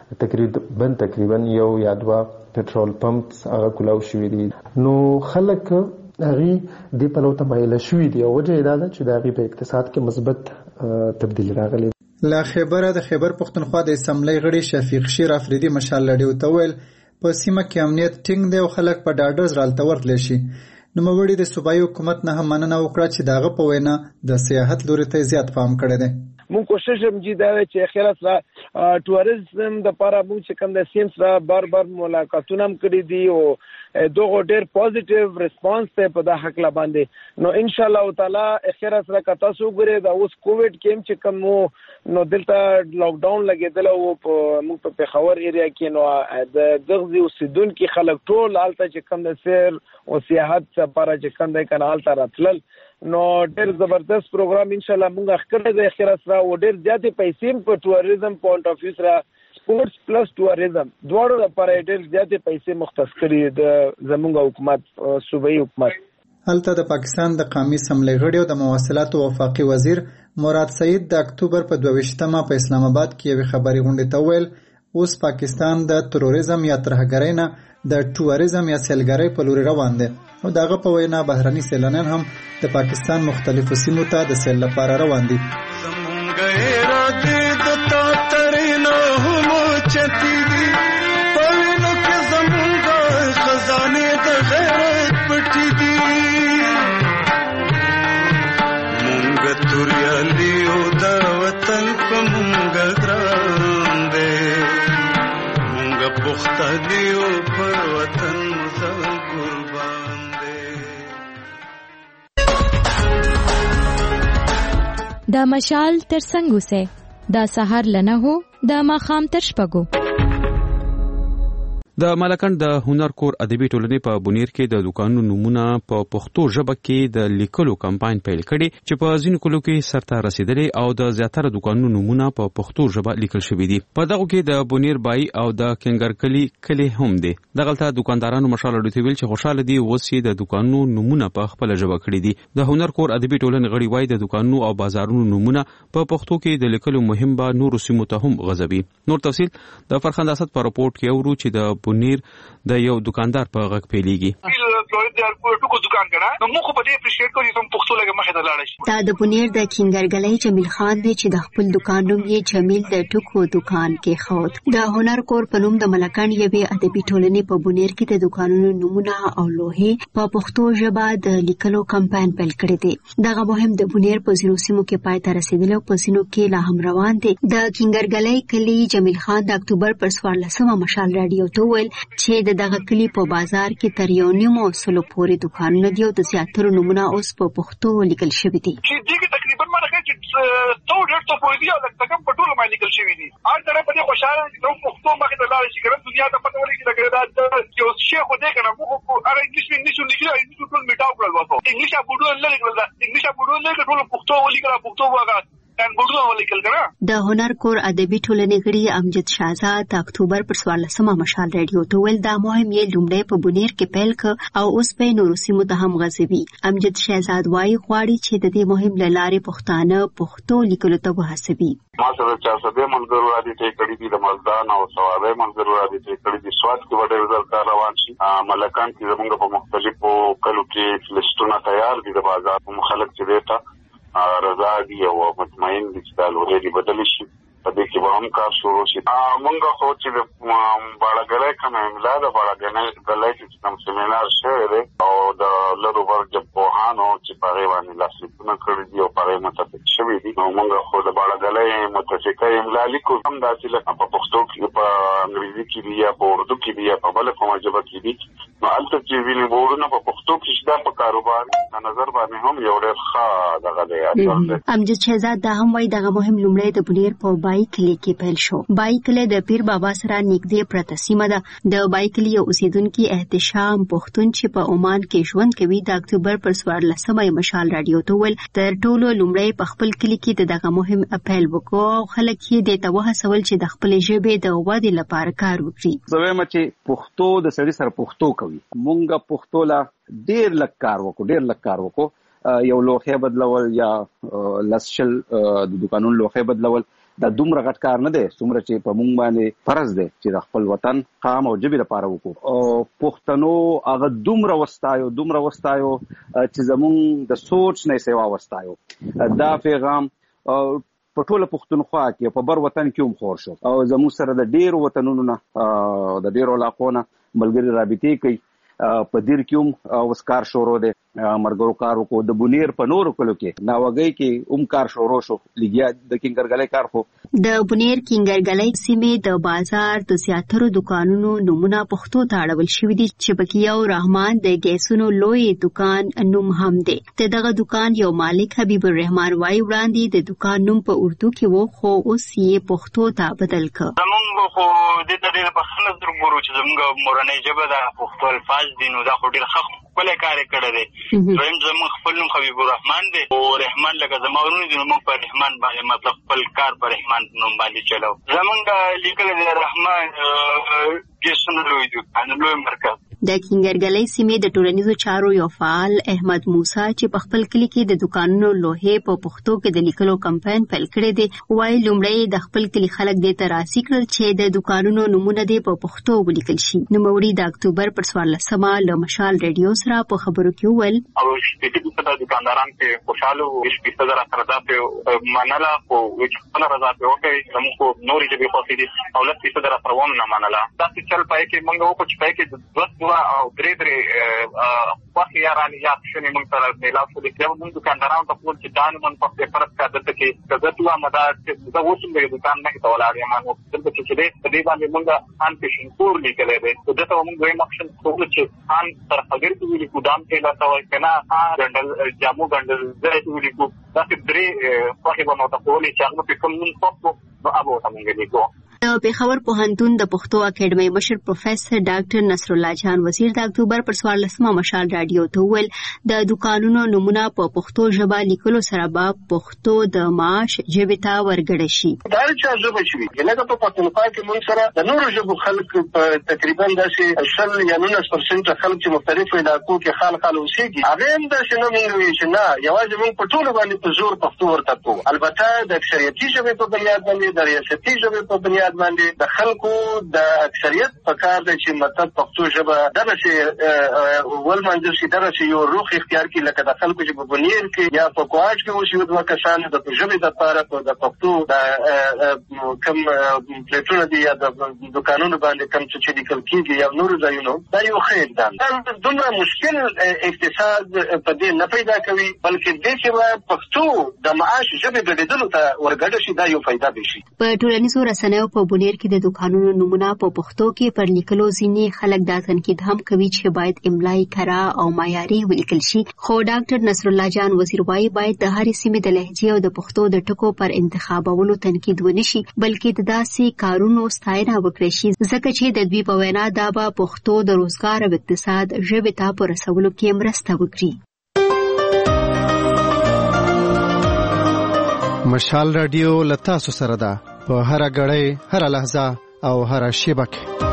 باندې تقریبا 1 یا 2 پټرول پمپ هغه کولاو شوي دي. نو خلک هغه د پلوته مایل شوي دي او وجه دا ده چې د هغه په اقتصاد کې مثبت تبدیلی راغلی. لا خبره د خیبر پښتونخوا د اسمبلی غړي شفیق شیر افریدي مشال لړیو ته ویل په سیمه کې امنیت ټینګ دی او خلک په ډاډز رالته ورتلی شي. نوموړي د صوبایي حکومت نه هم مننه وکړه چې د هغه په وینا د سیاحت لوري ته زیات پام کړی دی. مونږ کوشش هم جی دا چې خیر سره ټوریزم د لپاره مونږ چې کوم د سیم سره بار ملاقاتونه هم کړی دي او دغه ډېر پوزټیو ریسپانس ته په د حق لا باندې نو ان شاء الله تعالی خیر سره کتا سو ګره دا اوس کووډ کېم چې کوم نو دلته لاک ډاون لګیدل او په مونږ په پیښور ایریا کې نو د دغزي اوسیدون کې خلک ټول حالت چې کوم د سیر او سیاحت لپاره چې کوم د کنال ته راتلل نو ډېر زبردست پروګرام ان شاء الله مونږ خکړه د خیر سره او ډېر زیاتې پیسې په ټوریزم پوینټ اف ویو سره سپورتس پلس ټوریزم دواړو لپاره ډېر زیاتې پیسې مختص کړي د زموږ حکومت صوبایي حکومت. هلته د پاکستان د قومي اسمبلی غړي او د مواصلاتو وفاقي وزیر مراد سعید د اکتوبر په 22مه په اسلام آباد کې یوه خبري غونډه ته ویل اوس پاکستان د تروریزم یا ترهګرۍ نه د ټوریزم یا سیلګرۍ په لوري روان دی او دغه په وینا بهرني سیلانیان هم د پاکستان مختلفو سیمو ته د سیل لپاره روان دي. چتی دی پوینو کې زمونږ خزانه د غیرت پټی دی مونږ توریالي او د وطن په مونږ ګران دی مونږ پښتانه او پر وطن ځان قربان دی. دا مشال تر څنګه سه دا سحر لنه هو د ماخام تر شپږو. د ملکند د هنر کور ادبي ټولنې په بونیر کې د دکانونو نمونه په پښتو ژبه کې د لیکلو کمپاین پیل کړي چې په ځینو کلو کې سرته رسیدلي او د زیاتره دکانونو نمونه په پښتو ژبه لیکل شوي دي. په دغه کې د بونیر بای او د کنګرکلی کلی هم دي. دغلته دکاندارانو مشال لري ویل چې خوشاله دي اوسې د دکانونو نمونه په خپل ژبه کړي دي. د هنر کور ادبي ټولنې غړي وای د دکانونو او بازارونو نمونه په پښتو کې د لیکلو مهم به نور سیمو ته هم غځوي. نور تفصیل د فرخنده اسد په راپورټ کې اورو چې د بونیر د یو دکاندار په غږ پیلېږي. د ټکو دکان کړه نو موږ په دې اپریشیټ کوو چې پښتو لګه مخه ته لاړ شي. دا د بونیر د کینګرګلۍ جمیل خان دی چې د خپل دکان نوم یې جمیل د ټکو دکان کې خود. د هنر کور په نوم د ملکان یوې ادبي ټولنې په بونیر کې د دکانونو نمونه او لوحې په پښتو ژبه د لیکلو کمپاین پیل کړی دی. دغه مهم د بونیر په ځینو سیمو کې پای ته رسیدلی او په ځینو کې لا هم روان دی. د کینګرګلۍ کلي جمیل خان د اکتوبر پر 14 مشال رادیو ته ویل چې دغه کلي په بازار کې تر 1.5 پورې دکانونه دي او د زیاترو نمونه اوس په پښتو لیکل شوي دي. تقریبا ماته چې 100 پورې دي او لکه په ټول باندې لیکل شوي دي. هر طرف په دې خوشاله دي چې پښتو مخه ته لاړ شي. ګرځ دنیا ته پته ولګي دا یو شی خو دې کنه موږ هغه انګلیش لیکل انګلیش ټول میټاو کړل واسو انګلیش ابوډو نه لیکل دا انګلیش ابوډو نه ټول پښتو ولیکل پښتو واغه د هنر کور ادبي ټولنې غړي امجد شهزاد د اکتوبر پر 14 مشال رادیو ته ویل دا مهم یې لومړی په بونیر کې پیل ک او اوس په نورو سیمو ته هم غځوي. امجد شهزاد وايي غواړي چې د دې مهم لارې پښتانه پښتو لیکلو ته وهڅوي. ما سره 400 منځرو را دي ته کړي دي د مزدان او ثوابه منځرو را دي ته کړي دي سواد کې وړه وزارت روان شي. ملکان کې زموږ په مختلفو کلو کې لستونه تیار دي د بازار مخالف چې دیتا رضا دي او مطمئن دي چې دا لوري بدل شي. په دې کې به هم کار شروع شي. مونږ خو چې د باړګلې کوم املا د باړګلې چې کوم سیمینار شوی دی او د لرو ورځ په هانو چې په غوښنه لاسلیکونه کړی دي او په متفق شوی دي. نو مونږ خو د باړګلې متفقه املا لیکو هم داسې لکه په پښتو کې په انګریزي کې دي یا په اردو کې دي یا په بل کومه ژبه کې دي. نو البته چې ویني بورونه په پښتو کې شته په کاروبار نظر باندې هم یو ډېر ښه دغه دی. امجد شهزاد دا هم وایي دغه مهم لومړی د بونیر په بای کلی کې پیل شو. بای کلی د پیر بابا سره نږدې پرته سیمه ده. د بای کلی یو اوسیدونکي احتشام پښتون چې په عمان کې ژوند کوي د اکتوبر پر 14 مشال رادیو ته ویل تر ټولو لومړی په خپل کلی کې دغه مهم اپیل وکړو او خلک یې د توهڅول چې د خپل ژبې د ودې لپاره کار وکړي. زه وایم چې پښتو د سړي سره پښتو کوي. مونږه پښتو لا ډېر لږ کار وکړو. یو لوخه بدلول یا لسشل د دکانونو لوخه بدلول دا دومره غټ کار نه دی څومره چې په مونږ باندې فرض دی چې د خپل وطن قام او ژبې لپاره وکړو. او پښتنو هغه دومره وستایو چې زمونږ د سوچ نه سیوا وستایو. دا پیغام په ټوله پښتونخوا کې په بر وطن کې هم خور شو او زموږ سره د ډېرو وطنونو نه د ډېرو علاقو نه ملګري رابطې کوي. په دیر کې هم وسکار شروع دی مرګرو کار وکړو. د بونیر په نورو کلو کې ناوګۍ کې کار شروع شو. لګیا د کینګرګلۍ کار خو د بونیر کینګرګلۍ سیمې د بازار د زیاترو دکانونو نمونه پښتو ته اړول شوي دي چې پکې یو رحمان د ګیسونو لوی دکان نوم هم دی. دغه دکان یو مالک حبیب الرحمن وايي وړاندې د دکان نوم په اردو کې وو خو اوس یې پښتو ته بدل کړ. زمونږ خو د دې په خنه درګورو چې زمونږ مورنۍ ژبه د پښتو الفاظ دي نو دا خو ډېر ښه خپل کار کړی دی. دویم زموږ خپل نوم حبیب الرحمن دی او رحمان لکه زما ورونه دي نو موږ په رحمان باندې مطلب خپل کار په رحمان نوم باندې چلو. زمونږ لیکل دی رحمان ګیسونو لوی دکان لوی مرکز. د کینګرګلۍ سیمې د ټولنیزو چارو یو فعال احمد موسی چې په خپل کلي کې د دکانونو لوحې په پښتو کې د لیکلو کمپاین پیل کړی دی وايي لومړی د خپل کلي خلک دې ته راسي کړل چې د دکانونو نمونه دې په پښتو ولیکل شي. نوموړي د اکتوبر پر 14 له مشال رادیو سره په خبرو کې وویل او چې د دکانداران په خوشاله او سپیڅ سره رضا په مناله او چې رضا په وکړي زموږ نورې دې په فیدی او لکه چې سره پروم نه مناله دا چې پای کې موږ وکړو چې پای کې او درې وخت یارانه یا شنه موږ سره ملاو شو. د موږ دکاندارانو ته ټول چې دانه من په فرصت کا دته کې کزتوا مدار چې دا وڅم د دکان نه کې ولاړ یم نو دلته چې دې باندې موږ ان پیشن کور لیکلې ده. دته موږ یو مخشن ټول چې ان تر هغه کې ویل ګدام کې لا تا وای کنه ګندل جامو ګندل زه ته ویل کو دا چې درې په هغه نو ته ولې چې هغه په کوم نن پپو نو ابو ته موږ لیکو. د پیښور پوهنتون د پښتو اکیډمي مشر پروفیسور ډاکټر نصر الله جان وزیر د اکتوبر پر 14 مشال رادیو ته ویل د دکانونو نمونه په پښتو ژبه لیکلو سره به پښتو د معاش ژبې ته ورګړې شي. دا چې ژبه شي لکه په پښتونخوا کې موږ سره د نورو ژبو خلک په تقریبا داسې 10 یا 19% خلک چې مختلفو علاقو کې خلک اوسېږي هغه هم داسې نه موږ چې نه یوازې موږ په ټولو باندې په زور پښتو ورته کوو. البته د اکثریتي ژبې په بنیاد باندې د ریاستي ژبې په بنیاد بنیاد باندې د خلکو د اکثریت په کار دی چې مطلب پښتو ژبه دغه شی ولمنځل شي، دغه شی یو روح اختیار کړي، لکه د خلکو چې په بنیر کې یا په کوهاټ کې اوس یو دوه کسان د ژبې دپاره د پښتو د کم پلیټونه دي یا د دوکانونو باندې کم چې لیکل کېږي یا نورو ځایونو، دا یو ښه اقدام دا دومره مشکل اقتصاد په دې نه پیدا کوي، بلکې دې کې به پښتو د معاش ژبې ګډېدلو ته ورګډه شي، دا یو فایده به شي. په ټولنیزو رسنیو په بنیر کې د دوکانونو نومونه په پښتو کې پر لیکلو ځینې خلک دا تنقید هم کوي چې باید املایي کره او معیاري ولیکل شي، خو ډاکټر نصر الله جان وزیر وايي باید د هرې سیمې د لهجې او د پښتو د ټکو پر انتخابولو تنقید ونه شي، بلکې د داسې کارونو ستاینه وکړي شي ځکه چې د دوی په وینا دا به پښتو د روزګار او اقتصاد ژبې ته په رسولو کې مرسته وکړي. مشال رادیو له تاسو سره ده په هر غړی، هر لحظه او هر شیبه کې.